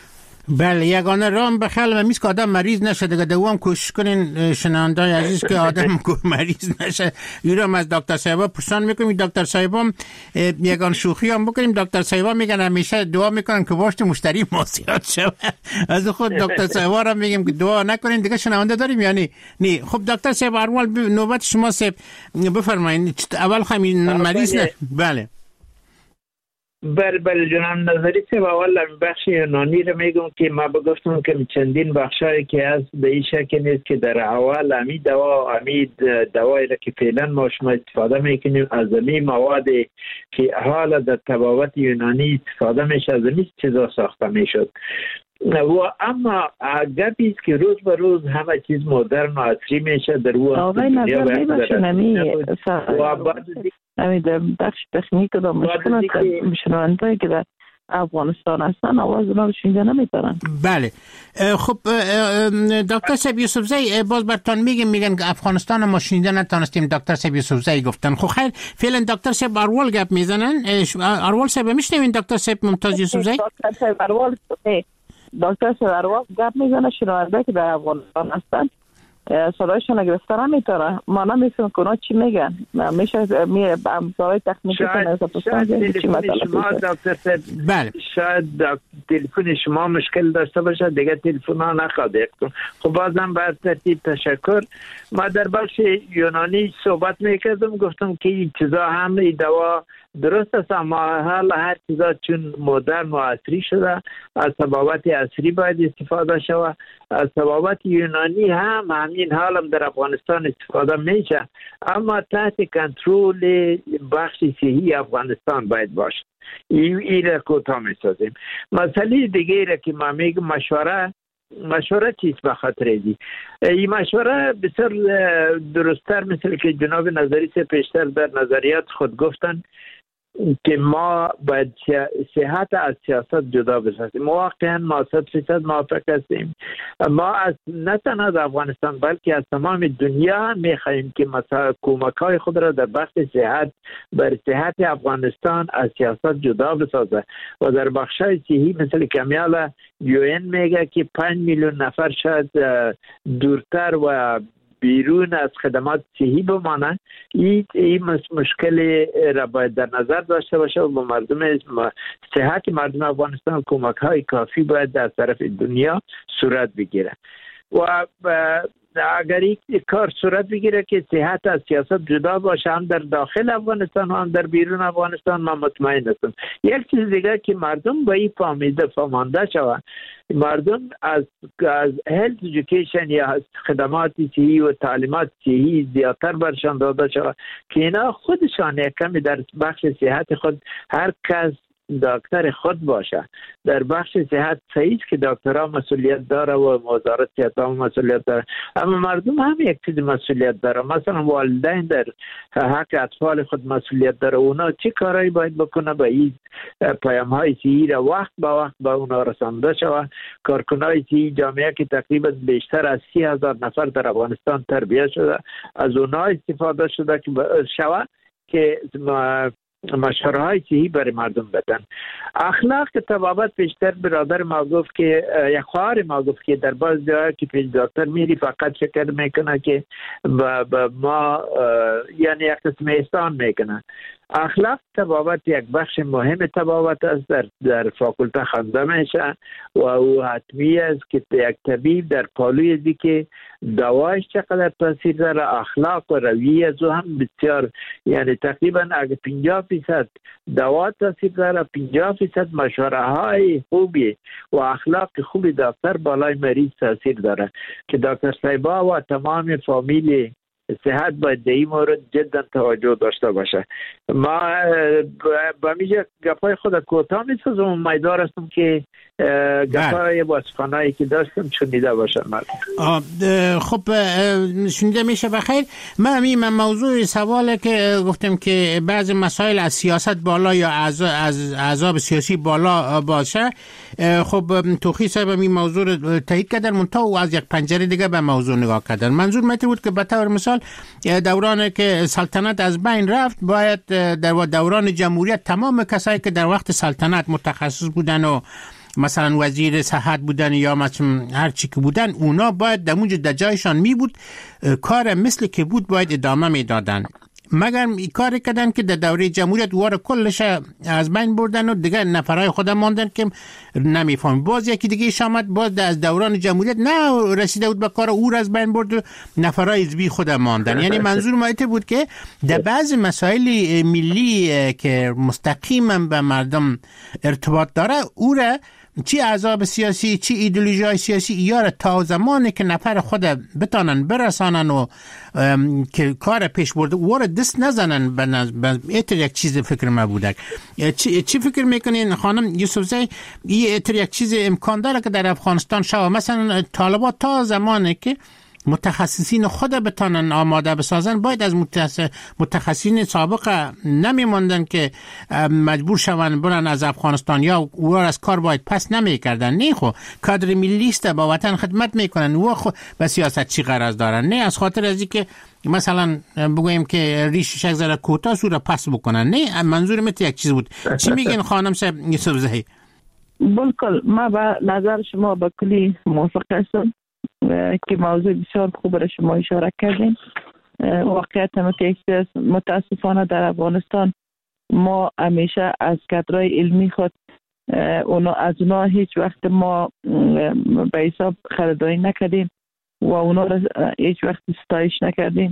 بله یگانه رام بخل و میست که آدم مریض نشه دیگه دوام کوشش کنین شنوندای عزیز که آدم مریض نشه. ایرام از دکتر صاحبا پرسان میکنیم. دکتر صاحبا یگان شوخی هم بکنیم. دکتر صاحبا میگن همیشه دعا میکنن که باشت مشتری ما زیاد شود. از خود دکتر صاحبا را میگیم که دعا نکنین دیگه. شنونده داریم یعنی نه؟ خب دکتر صاحب اول نوبت شما صاحب بفرمایید. اول همین مریض نه. بله بله جناب نظری صاحب اول بخش یونانی رو میگم که ما بگفتم که چندین بخشایی که از به این شکل نیست که در اول دوایی را که فعلا ما شما استفاده میکنیم از این مواد که حالا در طبابت یونانی استفاده میشه از این چیزا ساخته میشد. و اما گپی است که روز به روز همه چیز مدرن و عصری میشه در او آقای نظر میباشین همین در بخش تکنیک و مشکلات شنوندهایی که در افغانستان هستن آواز اونا رو شنیده نمیتونن. بله خب دکتر صاحب یوسفزئی باز برتان میگن که افغانستان ما شنیده نتونستیم. دکتر صاحب یوسفزئی گفتن. خب خیر فعلا دکتر صاحب اروال گپ میزنن. اروال صاحب میشنوین دکتر صاحب ممتاز یوسفزئی؟ دکتر صاحب اروال گپ میزنه. شنونده که در افغانستان هستن صدایشون گرفته نمیتاره. ما نمیفهمیم که اونا چی میگن. میشه امضای تکنیکی بله شاید تلفن شما مشکل داشته باشه دیگه تلفن ها نخواد. خب بازم بر ترتیب تشکر. ما در بخش یونانی صحبت میکردم گفتم که این چیزا هم این دوا درست است اما حال هر چیزا چون مدرن و عصری شده از طبابت عصری باید استفاده شود. از طبابت یونانی هم همین حالم در افغانستان استفاده میشه اما تحت کنترل بخش صحی افغانستان باید باشه. این را کوتاه میسازیم. مسئله دیگه را که ما میگم مشوره چیست به خاطر این مشوره بسیار درستتر مثل که جناب نظری سے پیشتر در نظریات خود گفتن که ما باید صحت از سیاست جدا بسازیم. واقعا ما 100% موافق هستیم. ما از نه تنها در افغانستان بلکه از تمام دنیا میخواهیم که مثلا کمک‌های خود را در بخش صحت بر صحت افغانستان از سیاست جدا بسازه و در بخش‌های صحی مثل کمیال UN میگه که 5 میلیون نفر شاید دورتر و بیرون از خدمات صحی بمانه. این مشکل را باید در نظر داشته باشه و با مردم صحت مردم افغانستان کمک های کافی باید در طرف دنیا صورت بگیره و اگر یک کار صورت بگیره که صحت از سیاست جدا باشه هم در داخل افغانستان و هم در بیرون افغانستان ما مطمئن هستم. یک چیز دیگه که مردم با این فهمانده شود مردم از health education یا خدمات صحی و تعلیمات صحی زیادتر برشان داده شود که اینا خودشان یک کمی در بخش صحت خود هر کس دکتر خود باشه. در بخش صحت صحیح که دکترها مسئولیت داره و وزارت صحت هم مسئولیت داره اما مردم هم یک چیز مسئولیت داره. مثلا والدین در حق اطفال خود مسئولیت داره. اونا چه کارایی باید بکنه با این پیام های صحی را وقت با وقت با اونا رسانده شود. کارکنای صحی جامعه که تقریبا بیشتر از 30,000 نفر در افغانستان تربیت شده از اونا استفاده شده که شود که مشوره های صحی برای مردم بدن. اخلاق طبابت بیشتر برادر ما گفت که یک خواهر ما گفت که در بعض جاها که پیش دکتر میری فقط فکر میکنه که ما یعنی یک قسم احسان میکنه. اخلاق طبابت یک بخش مهم طبابت است در فاکولته خوانده میشه و او حتمی است که یک طبیب در پالوی دی که دوایش چقدر تاثیر داره اخلاق و رویه از او هم بسیار یعنی تقریبا اگه 50% دوا تاثیر داره 50% مشوره های خوبی و اخلاق خوبی دکتر بالای مریض تاثیر داره که دکتر صاحبا و تمام فامیلی صحت باید در این مورد جدا توجه داشته باشه. ما با میجا گپای خود کوتاه میسازم و امیدوار هستم که گپای واسفانایی که داشتم شنیده باشن مردم. خب شنیده میشه بخیر. من همین موضوع سواله که گفتم که بعضی مسائل از سیاست بالا یا از احزاب سیاسی بالا باشه. خب توخی صاحب این موضوع رو تایید کردن منتها و از یک پنجره دیگه به موضوع نگاه کردن. منظور متر بود که به طور مثال دورانی که سلطنت از بین رفت باید در دوران جمهوریت تمام کسایی که در وقت سلطنت متخصص بودن و مثلا وزیر صحت بودن یا مثلا هر چی که بودن، اونا باید در اونجا در جایشان می بود، کار مثل که بود باید ادامه می دادن. مگر این کار کردن که در دوره جمهوریت وار کلش از بین بردن و دیگه نفرای خودم ماندن که نمیفهم. باز یکی دیگه آمد باز از دوران جمهوریت نه رسیده بود به کار، او از بین برد و نفرای حزبی خودم ماندن. یعنی منظور ما ایت بود که در بعض مسائل ملی که مستقیما به مردم ارتباط داره، او را چی احزاب سیاسی چی ایدئولوژی سیاسی یا تا زمانی که نفر خود بتانن برسانن و که کار پیش برده وارد دست نزنن به یک چیز فکر ما بوده. چی فکر میکنین خانم یوسفزی؟ این یک چیز امکان داره که در افغانستان شود مثلا طالبان تا زمانی که متخصصین خود بتانن آماده بسازن، باید از متخصصین سابق نمیماندن که مجبور شون برن از افغانستان یا او از کار باید پس نمیکردن. نه خو کادر ملی است با وطن خدمت میکنن، او خو به سیاست چی غرض دارن؟ نه از خاطر از اینکه مثلا بگویم که ریشش یک ذره کوتاه سوره پس بکنن. نه منظور من یک چیز بود. چی میگین خانم یوسفزی؟ بالکل ما با نظر شما به کلی موافق هستم که موضوع بسیار خوب را شما اشاره کردیم. واقعیت متاسفانه در افغانستان ما همیشه از کادرهای علمی خود از اونا هیچ وقت ما به حساب خریداری نکردیم و اونا را هیچ وقت ستایش نکردیم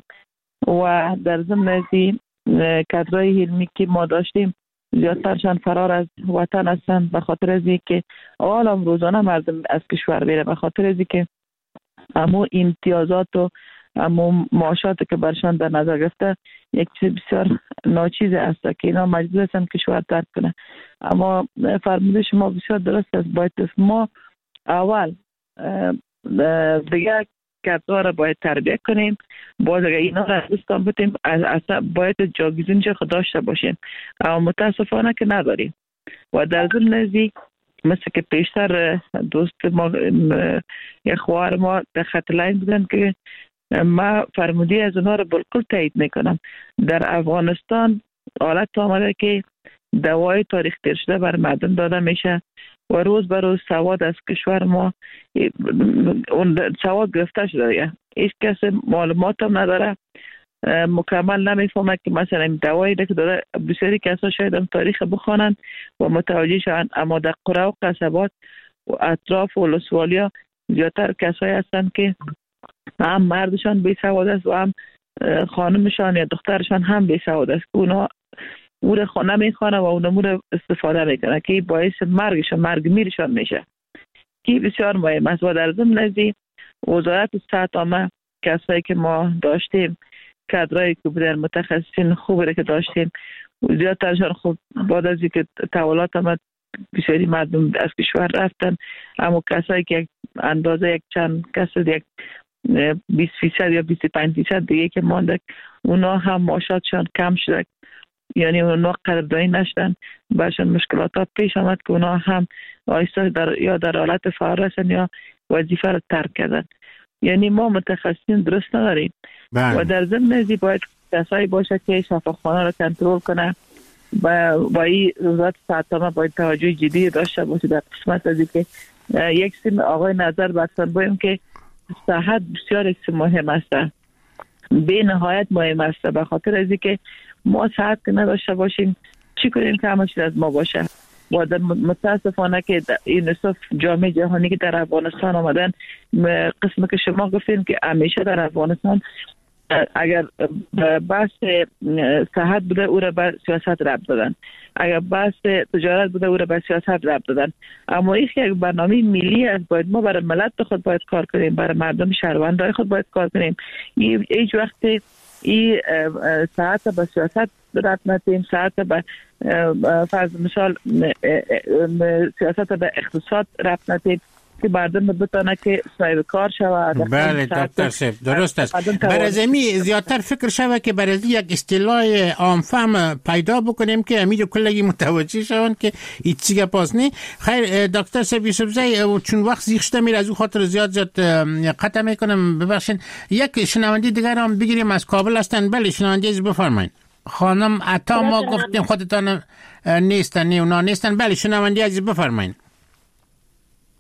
و در ضمن از کادرهای علمی که ما داشتیم زیادترشان فرار از وطن هستند به خاطر از اینکه حالا روزانه مردم از کشور بیره، به خاطر از اینکه امو امتیازات و امو معاشات که برشان در نظر گرفته یک چیز بسیار ناچیز است که اینا مجبور هستند کشور ترک کنه. اما فرموده شما بسیار درست است، باید ما اول دیگه کادرها را باید تربیت کنیم، باز اگر اینا را دوستان بتیم اصلا باید جاگیزون چه داشته باشیم، اما متاسفانه که نداریم. و در ضمن نزدیک مثل که پیشتر دوست ما یک خواهر ما در خط لاین بودن که ما فرمودی از اونها رو بالکل تایید میکنم. در افغانستان حالت آمده که دوای تاریخ تیر شده بر مردم داده میشه و روز به روز سواد از کشور ما سواد گرفته شده. هیچ کس معلومات هم نداره، مکمل نمیفهمه که مثلا دوایی که داره. بسیاری کسا شاید هم تاریخ بخوانن و متوجه شوند، اما در قرى و قصبات و اطراف و ولسوالیا زیادتر کسایی هستند که هم مردشان بی سواد است و هم خانمشان یا دخترشان هم بی سواد است که اونا او را نمیخوانه و اونمو را استفاده میکنه که باعث مرگ میرشان میشه که بسیار مهم است. و در ضمن از وزارت صحت عامه کسایی که ما داشتیم، کادرایی که بودن متخصصین خوبی که داشتیم، زیادترشان خوب بعد از اینکه تحولات آمد بسیاری مردم از کشور رفتن، اما کسایی که اندازه یک چند کس یک 20% یا 25% دیگه که مانده اونا هم معاشاتشان کم شده، یعنی اونا قدردانی نشدن، برشان مشکلات ها پیش آمد که اونا هم آیسته یا در حالت فرار هستن یا وظیفه را ترک کردن. یعنی ما متخصصین درست نداریم و در ضمن ازی باید کسایی باشه که شفاخانه را کنترل کنه و با این وزارت صحت عامه باید توجه جدی داشته باشه در قسمت ازی که یک سیم آقای نظر بستن بایم که صحت بسیار یک سیم مهم است، به نهایت مهم است. به خاطر ازی که ما صحت که نداشته باشیم چی کنیم که همه چیز از ما باشه. و متاسفانه که این نصف جامعه جهانی که در افغانستان آمدن، قسم که شما گفتین که همیشه در افغانستان اگر بحث صحت بوده او را به سیاست ربط دادن، اگر بحث تجارت بوده او را به سیاست ربط دادن. اما این یک برنامه ملی است، باید ما برای ملت خود باید کار کنیم، برای مردم شهروندای خود باید کار کنیم. هیچ وقت این صحت به سیاست ربط ندیم، صحت به فرض مثال سیاست به اقتصاد ربط ندیم که مردم بتونه که صاحب کار شود. بله دکتر صاحب درست است. برای زیادتر فکر شود که برای یک اصطلاح عامفهم پیدا بکنیم که همینجا کلگی متوجه شوند که هیچ چیزی پاس نه. خیر دکتر صاحب یوسفزی، چون وقت زیاد شده میره از اون خاطر زیاد قطع میکنم، ببخشید. یک شنونده دیگر هم بگیریم از کابل هستن. بله شنونده از بفرمایید. خانم عطا ما گفتیم خودتان نیستن، نه اونا نیستن. بله شنونده عزیز بفرمایید.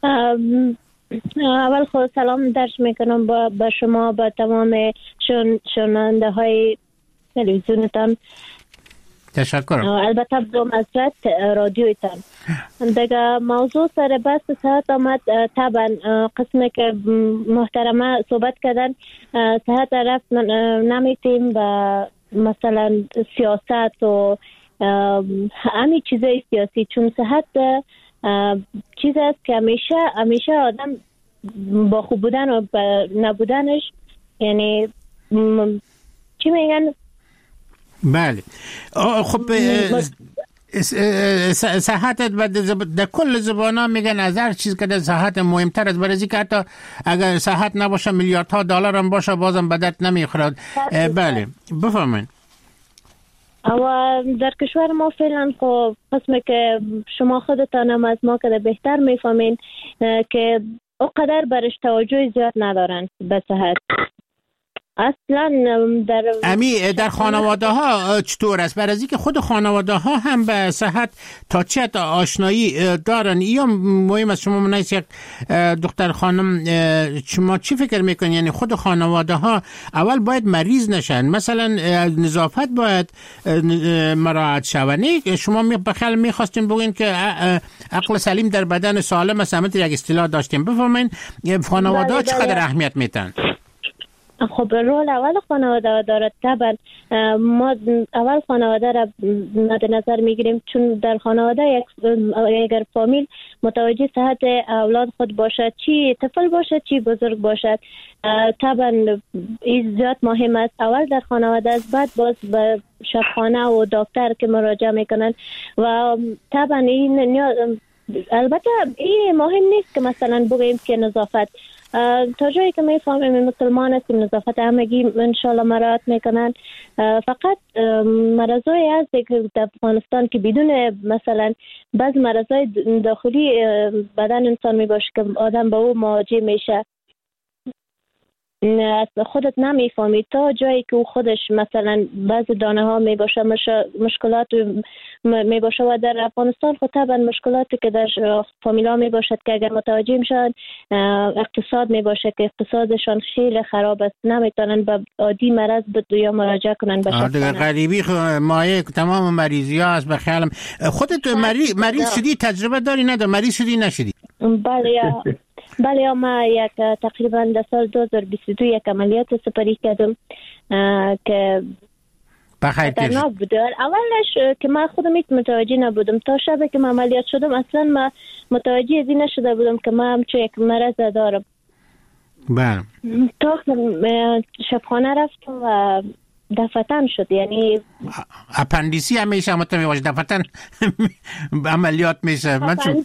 اول خود سلام درش میکنم با شما، با تمام شنونده های تلویزیونتان. تشکرم. البته با مسئلت رادیویتان دیگه موضوع سر بحث صحت آمد. طبعا قسمی که محترمه صحبت کردن صحت رفت نمیتیم و مثلا سیاست و همین چیزای سیاسی، چون صحت چیز است که همیشه آدم با خوب بودن و نبودنش، یعنی چی میگن؟ بله خب صحت در کل زبان میگن از هر چیز که در صحت مهمتر است، برای که حتی اگر صحت نباشه میلیاردها دلار هم باشه بازم به درد نمیخورد. بله بفرمایید. و در کشور ما فعلا خب قسمی که شما خودتان هم از ما که بهتر میفهمین که اونقدر برش توجه زیاد ندارن به صحت. اصلا در خانواده ها چطور است؟ برای اینکه خود خانواده ها هم به صحت تا چه آشنایی دارن. یا مهم است شما منیس یک دختر خانم، شما چی فکر میکنین؟ یعنی خود خانواده ها اول باید مریض نشن، مثلا نظافت باید مراعات شونی. شما بخیال میخواستین بگین که عقل سلیم در بدن سالم است، همه یک اصطلاح داشتیم. بفرمایین خانواده ها چقدر اهمیت میتن؟ خب رول اول خانواده دارد. طبعا ما اول خانواده را مد نظر میگیریم، چون در خانواده اگر فامیل متوجه صحت اولاد خود باشد، چی طفل باشد چی بزرگ باشد، طبعا این زیاد مهم است. اول در خانواده است، بعد باز به شفاخانه و دکتر که مراجعه میکنن. و طبعا این البته این مهم نیست که مثلا بگوییم که نظافت، تا جایی که میفهمیم مسلمان هستیم نظافت همگی انشالله مراعات میکنن. فقط مرضای هست که در افغانستان که بدون مثلا بعض مرضای داخلی بدن انسان میباشه که آدم به او مواجه میشه، خودت نمیفهمی تا جایی که او خودش مثلا بعض دانه ها میباشه مشکلات میباشه. و در افغانستان خود طبعا مشکلاتی که در فامیلا میباشد که اگر متوجه میشن، اقتصاد میباشه که اقتصادشان خیلی خراب است، نمیتونن به عادی مرض یا مراجعه کنن به شفاخانه. غریبی مایه تمام مریضی ها است. بخیالم خودت مریض شدی، تجربه داری نداری؟ مریض شدی نشدی؟ بله ما تقریبا در سال 2022 یک عملیات سپری کردم که خطرناک بود. اولش که من خودم متوجه نبودم، تا شب که من عملیات شدم اصلا ما متوجه از این نشده بودم که من همچون یک مرض دارم. بله. تا شفاخانه رفتم و دفتن شد، یعنی اپندیسی همیشه متوجه باشه، دفتن عملیات میشه.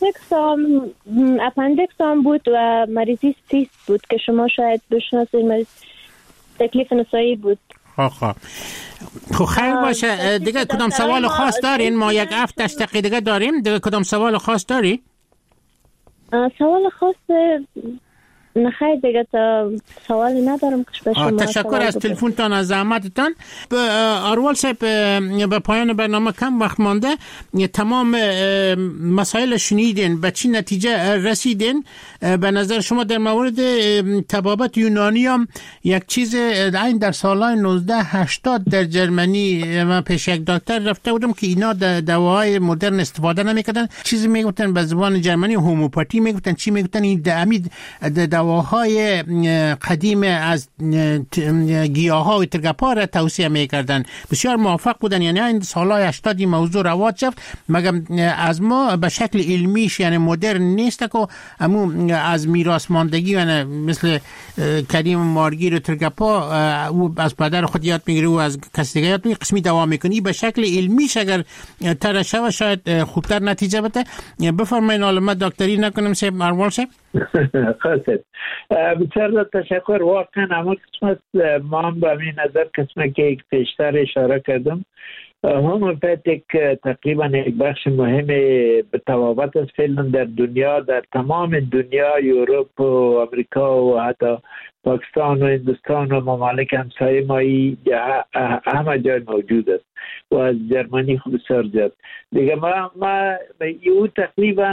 اپندکس هم بود و مریضی سیست بود که شما شاید بشناسید، مریض تکلیف نسایی بود. خب خیر باشه. دیگه کدام سوال خاص دارین؟ ما یک 7 دقیقه دیگه داریم. دیگه کدام سوال خاص داری؟ سوال خاص نخیر دیگه تا سوالی ندارم که به شما. تشکر از تلفنتان، از زحمتتان. اروال صاحب به پایان برنامه کم وقت مانده، تمام مسائل شنیدین، به چی نتیجه رسیدین؟ به نظر شما در مورد طبابت یونانی هم یک چیز این در سالهای 1980 در جرمنی من پیش یک دکتر رفته بودم که اینا دواهای مدرن استفاده نمیکردن، چیزی میگفتن به زبان جرمنی هوموپاتی میگفتن، چی میگفتن این دواهای قدیم از گیاها و ترگپا را توصیه میکردن. بسیار موافق بودن. یعنی این سالهای 80 این موضوع رواج شد، مگر از ما به شکل علمیش یعنی مدرن نیست که همون از میراث ماندگی یعنی مثل کریم مارگیر و ترگپا او از پدر خود یاد میگیره و از کسی دیگه یاد میگیره، قسمی دوا میکنی به شکل علمیش اگر ترشه و شاید خوبتر نتیجه بده. بفرمایید. علامت دکتری نکنم صاحب اروال صاحب. خاصت بسیار تشکر. واقعا اما قسمت ما هم به این نظر قسمت که یک پیشتر اشاره کردم، هومیوپاتیک تقریبا یک بخش مهم به طبابت است فعلا در دنیا، در تمام دنیا، یوروپ و امریکا و حتی پاکستان و هندوستان و ممالک همسایه مایی همه جای موجود است و از جرمنی بسیار زیاد. دیگه ما تقریبا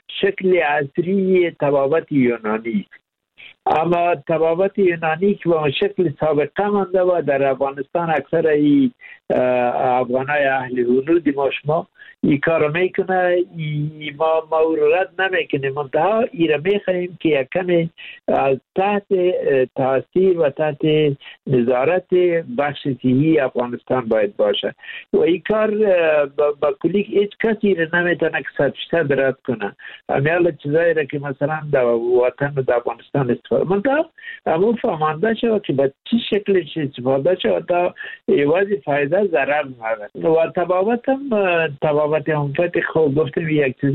شکل اصلی طبابت یونانی، اما طبابت یونانی که با شکل سابقه مانده و در افغانستان اکثر افغانای اهل هنود ما شما این کار میکنه، ما رد نمیکنیم، منتها ایره میخواهیم که یک کمی از تحت تاثیر و تحت نظارت بخش صحی افغانستان باید باشه و این کار با کلی هیچ کسی را نمیتونه که 100% رد کنه. امیال چیزایی را که مثلا در وطن و در افغانستان استفاده منتها همون فهمانده شود که به چی شکلش استفاده شود تا ایوازی فایده ضرر نمید و طبابت همفت خوب گفتم یک چیز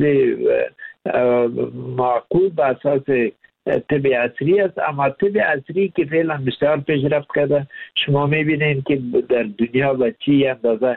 معقول به اساس طب عصری است، اما طب عصری که فعلا بسیار پیشرفت کرده، شما میبینید که در دنیا به چی اندازه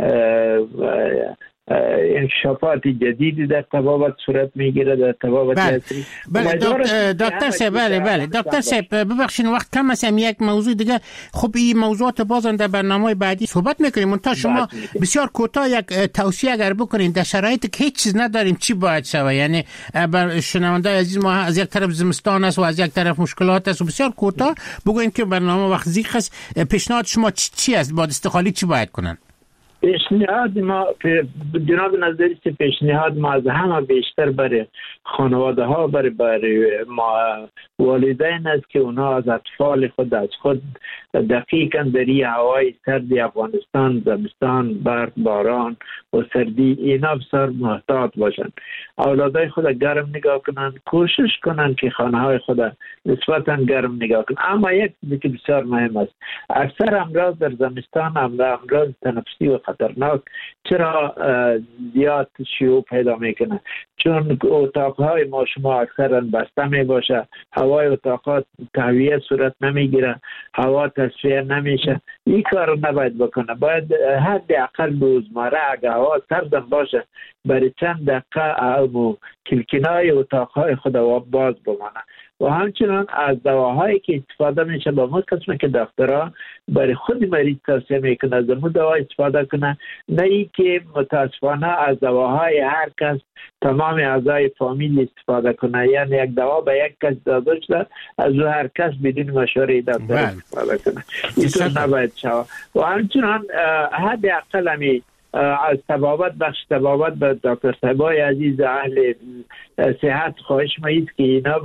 انکشافات جدیدی در طبابت صورت میگیره در طبابت عصری. بله دکتر صاحب، بله دکتر صاحب ببخشید وقت کم است، یک موضوع دیگه خب این موضوعات بازم در برنامه بعدی صحبت میکنیم، منتها شما بسیار کوتاه یک توصیه اگر بکنین در شرایطی که هیچ چیز نداریم چی باید شود؟ یعنی بر شنونده عزیز ما از یک طرف زمستان است و از یک طرف مشکلات است و بسیار کوتاه بگوین که برنامه وقت زیق است، پیشنهاد شما چی است؟ بعد استقلالی چی باید کنن؟ پیشنهاد ما جناب نظری که پیشنهاد ما از همه بیشتر برای خانواده ها برای ما والدین است که اونا از اطفال خود از خود دقیقاً در این هوای سرد افغانستان، زمستان، برف، باران و سردی اینا بسیار محتاط باشن، اولادای خود گرم نگاه کنن، کوشش کنن که خانه های خود نسبتاً گرم نگاه کنن. اما یک چیزی که بسیار مهم است، اکثر امراض در زمستان امراض تنفسی و خطرناک چرا زیاد شیوع پیدا میکنه؟ چون اتاقهای ما شما اکثرا بسته می باشه، هوای اتاقات تهویه صورت نمیگیره، هوا تصفیه نمیشه. این کار نباید بکنه، باید حداقل روزمره اگه هوا سردم باشه برای چند دقیقه کلکنای اتاقهای خود باز بمانه و همچنان از دواهایی که استفاده میشه با ما قسمه که دکترها برای خود مریض توصیه میکنه از اون دوا استفاده کنه، نه ای که متاسفانه از دواهای هر کس تمام اعضای فامیل استفاده کنه، یعنی یک دوا به یک کس داده شده از هر کس بدون مشوره دکتر استفاده کنه. این نباید شود و همچنان حداقل همی از طبابت بخش طبابت به دکتر صاحبای عزیز اهل صحت خواهش مایید که اینا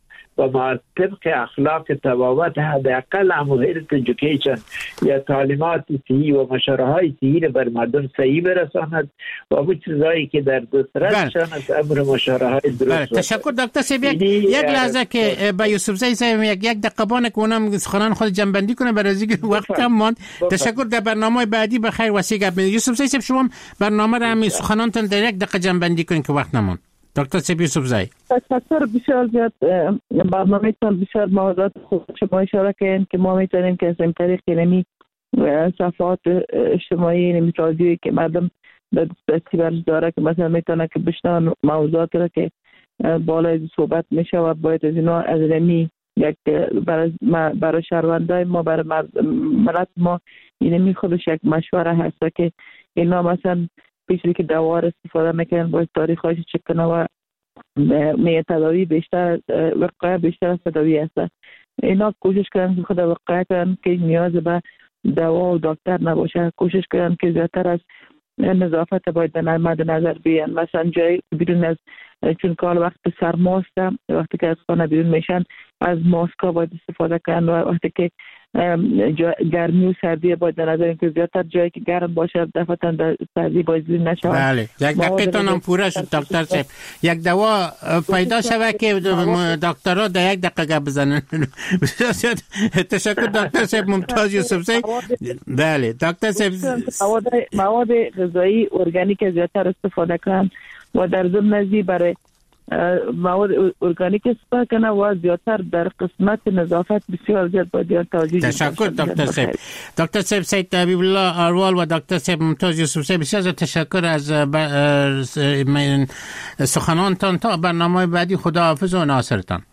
با طبق اخلاق طبابت حداقل هیلت ایژوکیشن یا تعلیمات صحی و مشوره های صحی را بر مردم صحیح برساند و اون چیزایی که در دسترسشان از امر مشوره های درست. تشکر دکتر صاحب. یک لحظه که با یوسف زی صاحب یک دقیقه بانه که اونم سخنان خود جنبندی کنه برای اینکه وقت کم ماند. تشکر. در برنامه بعدی بخیر وسیع گپ. یوسف زی صاحب شما برنامه را همین سخنانتون در یک دقیقه جنبندی کنین که وقت نموند. دکتر صاحب یوسف زی. تشکر بسیار زیاد. برنامه‌تان بسیار موضوعات خوب شما اشاره کردین که ما میتونیم که از این طریق اینمی صفحات اجتماعی اینمی رادیویی که مردم دستی داره که مثلا میتونه که بشنون موضوعات را که بالای صحبت میشه و باید از اینا از اینمی یک برای شهروندای ما برای ملت ما اینمی خودش یک مشوره هست که اینا مثلا پیشی که دوا را استفاده میکنن باید تاریخ چک کنه و تداوی بیشتر وقایع بیشتر از تداوی هست. اینا کوشش کردن که خود وقایع کردن که نیاز به دوا و دکتر نباشه، کوشش کردن که زیادتر از نظافت باید در مد نظر بیان، مثلا جای بیرون از چون کال وقت سرماست وقتی که از خانه بیرون میشن از ماسکا باید استفاده کردن و وقتی که گرمی و سردی باید در نظر که زیادتر جایی که گرم باشه دفعتا در سردی باید زیر نشود. بله یک دقیقتان هم پوره شد دکتر صاحب. یک دوا پیدا شود که دکترها در یک دقیقه بزنن. تشکر دکتر صاحب. ممتاز یوسف زی. بله دکتر صاحب مواد غذایی ارگانیک زیادتر استفاده کنن و در ضمن نزدی برای مواد ارگانیک استفاده کنه و زیادتر در قسمت نظافت بسیار زیاد باید توجه. تشکر دکتر صاحب. دکتر صاحب سید حبیب الله اروال و دکتر صاحب ممتاز یوسف صاحب بسیار تشکر از سخنانتان. تا برنامه بعدی خداحافظ و ناصرتان.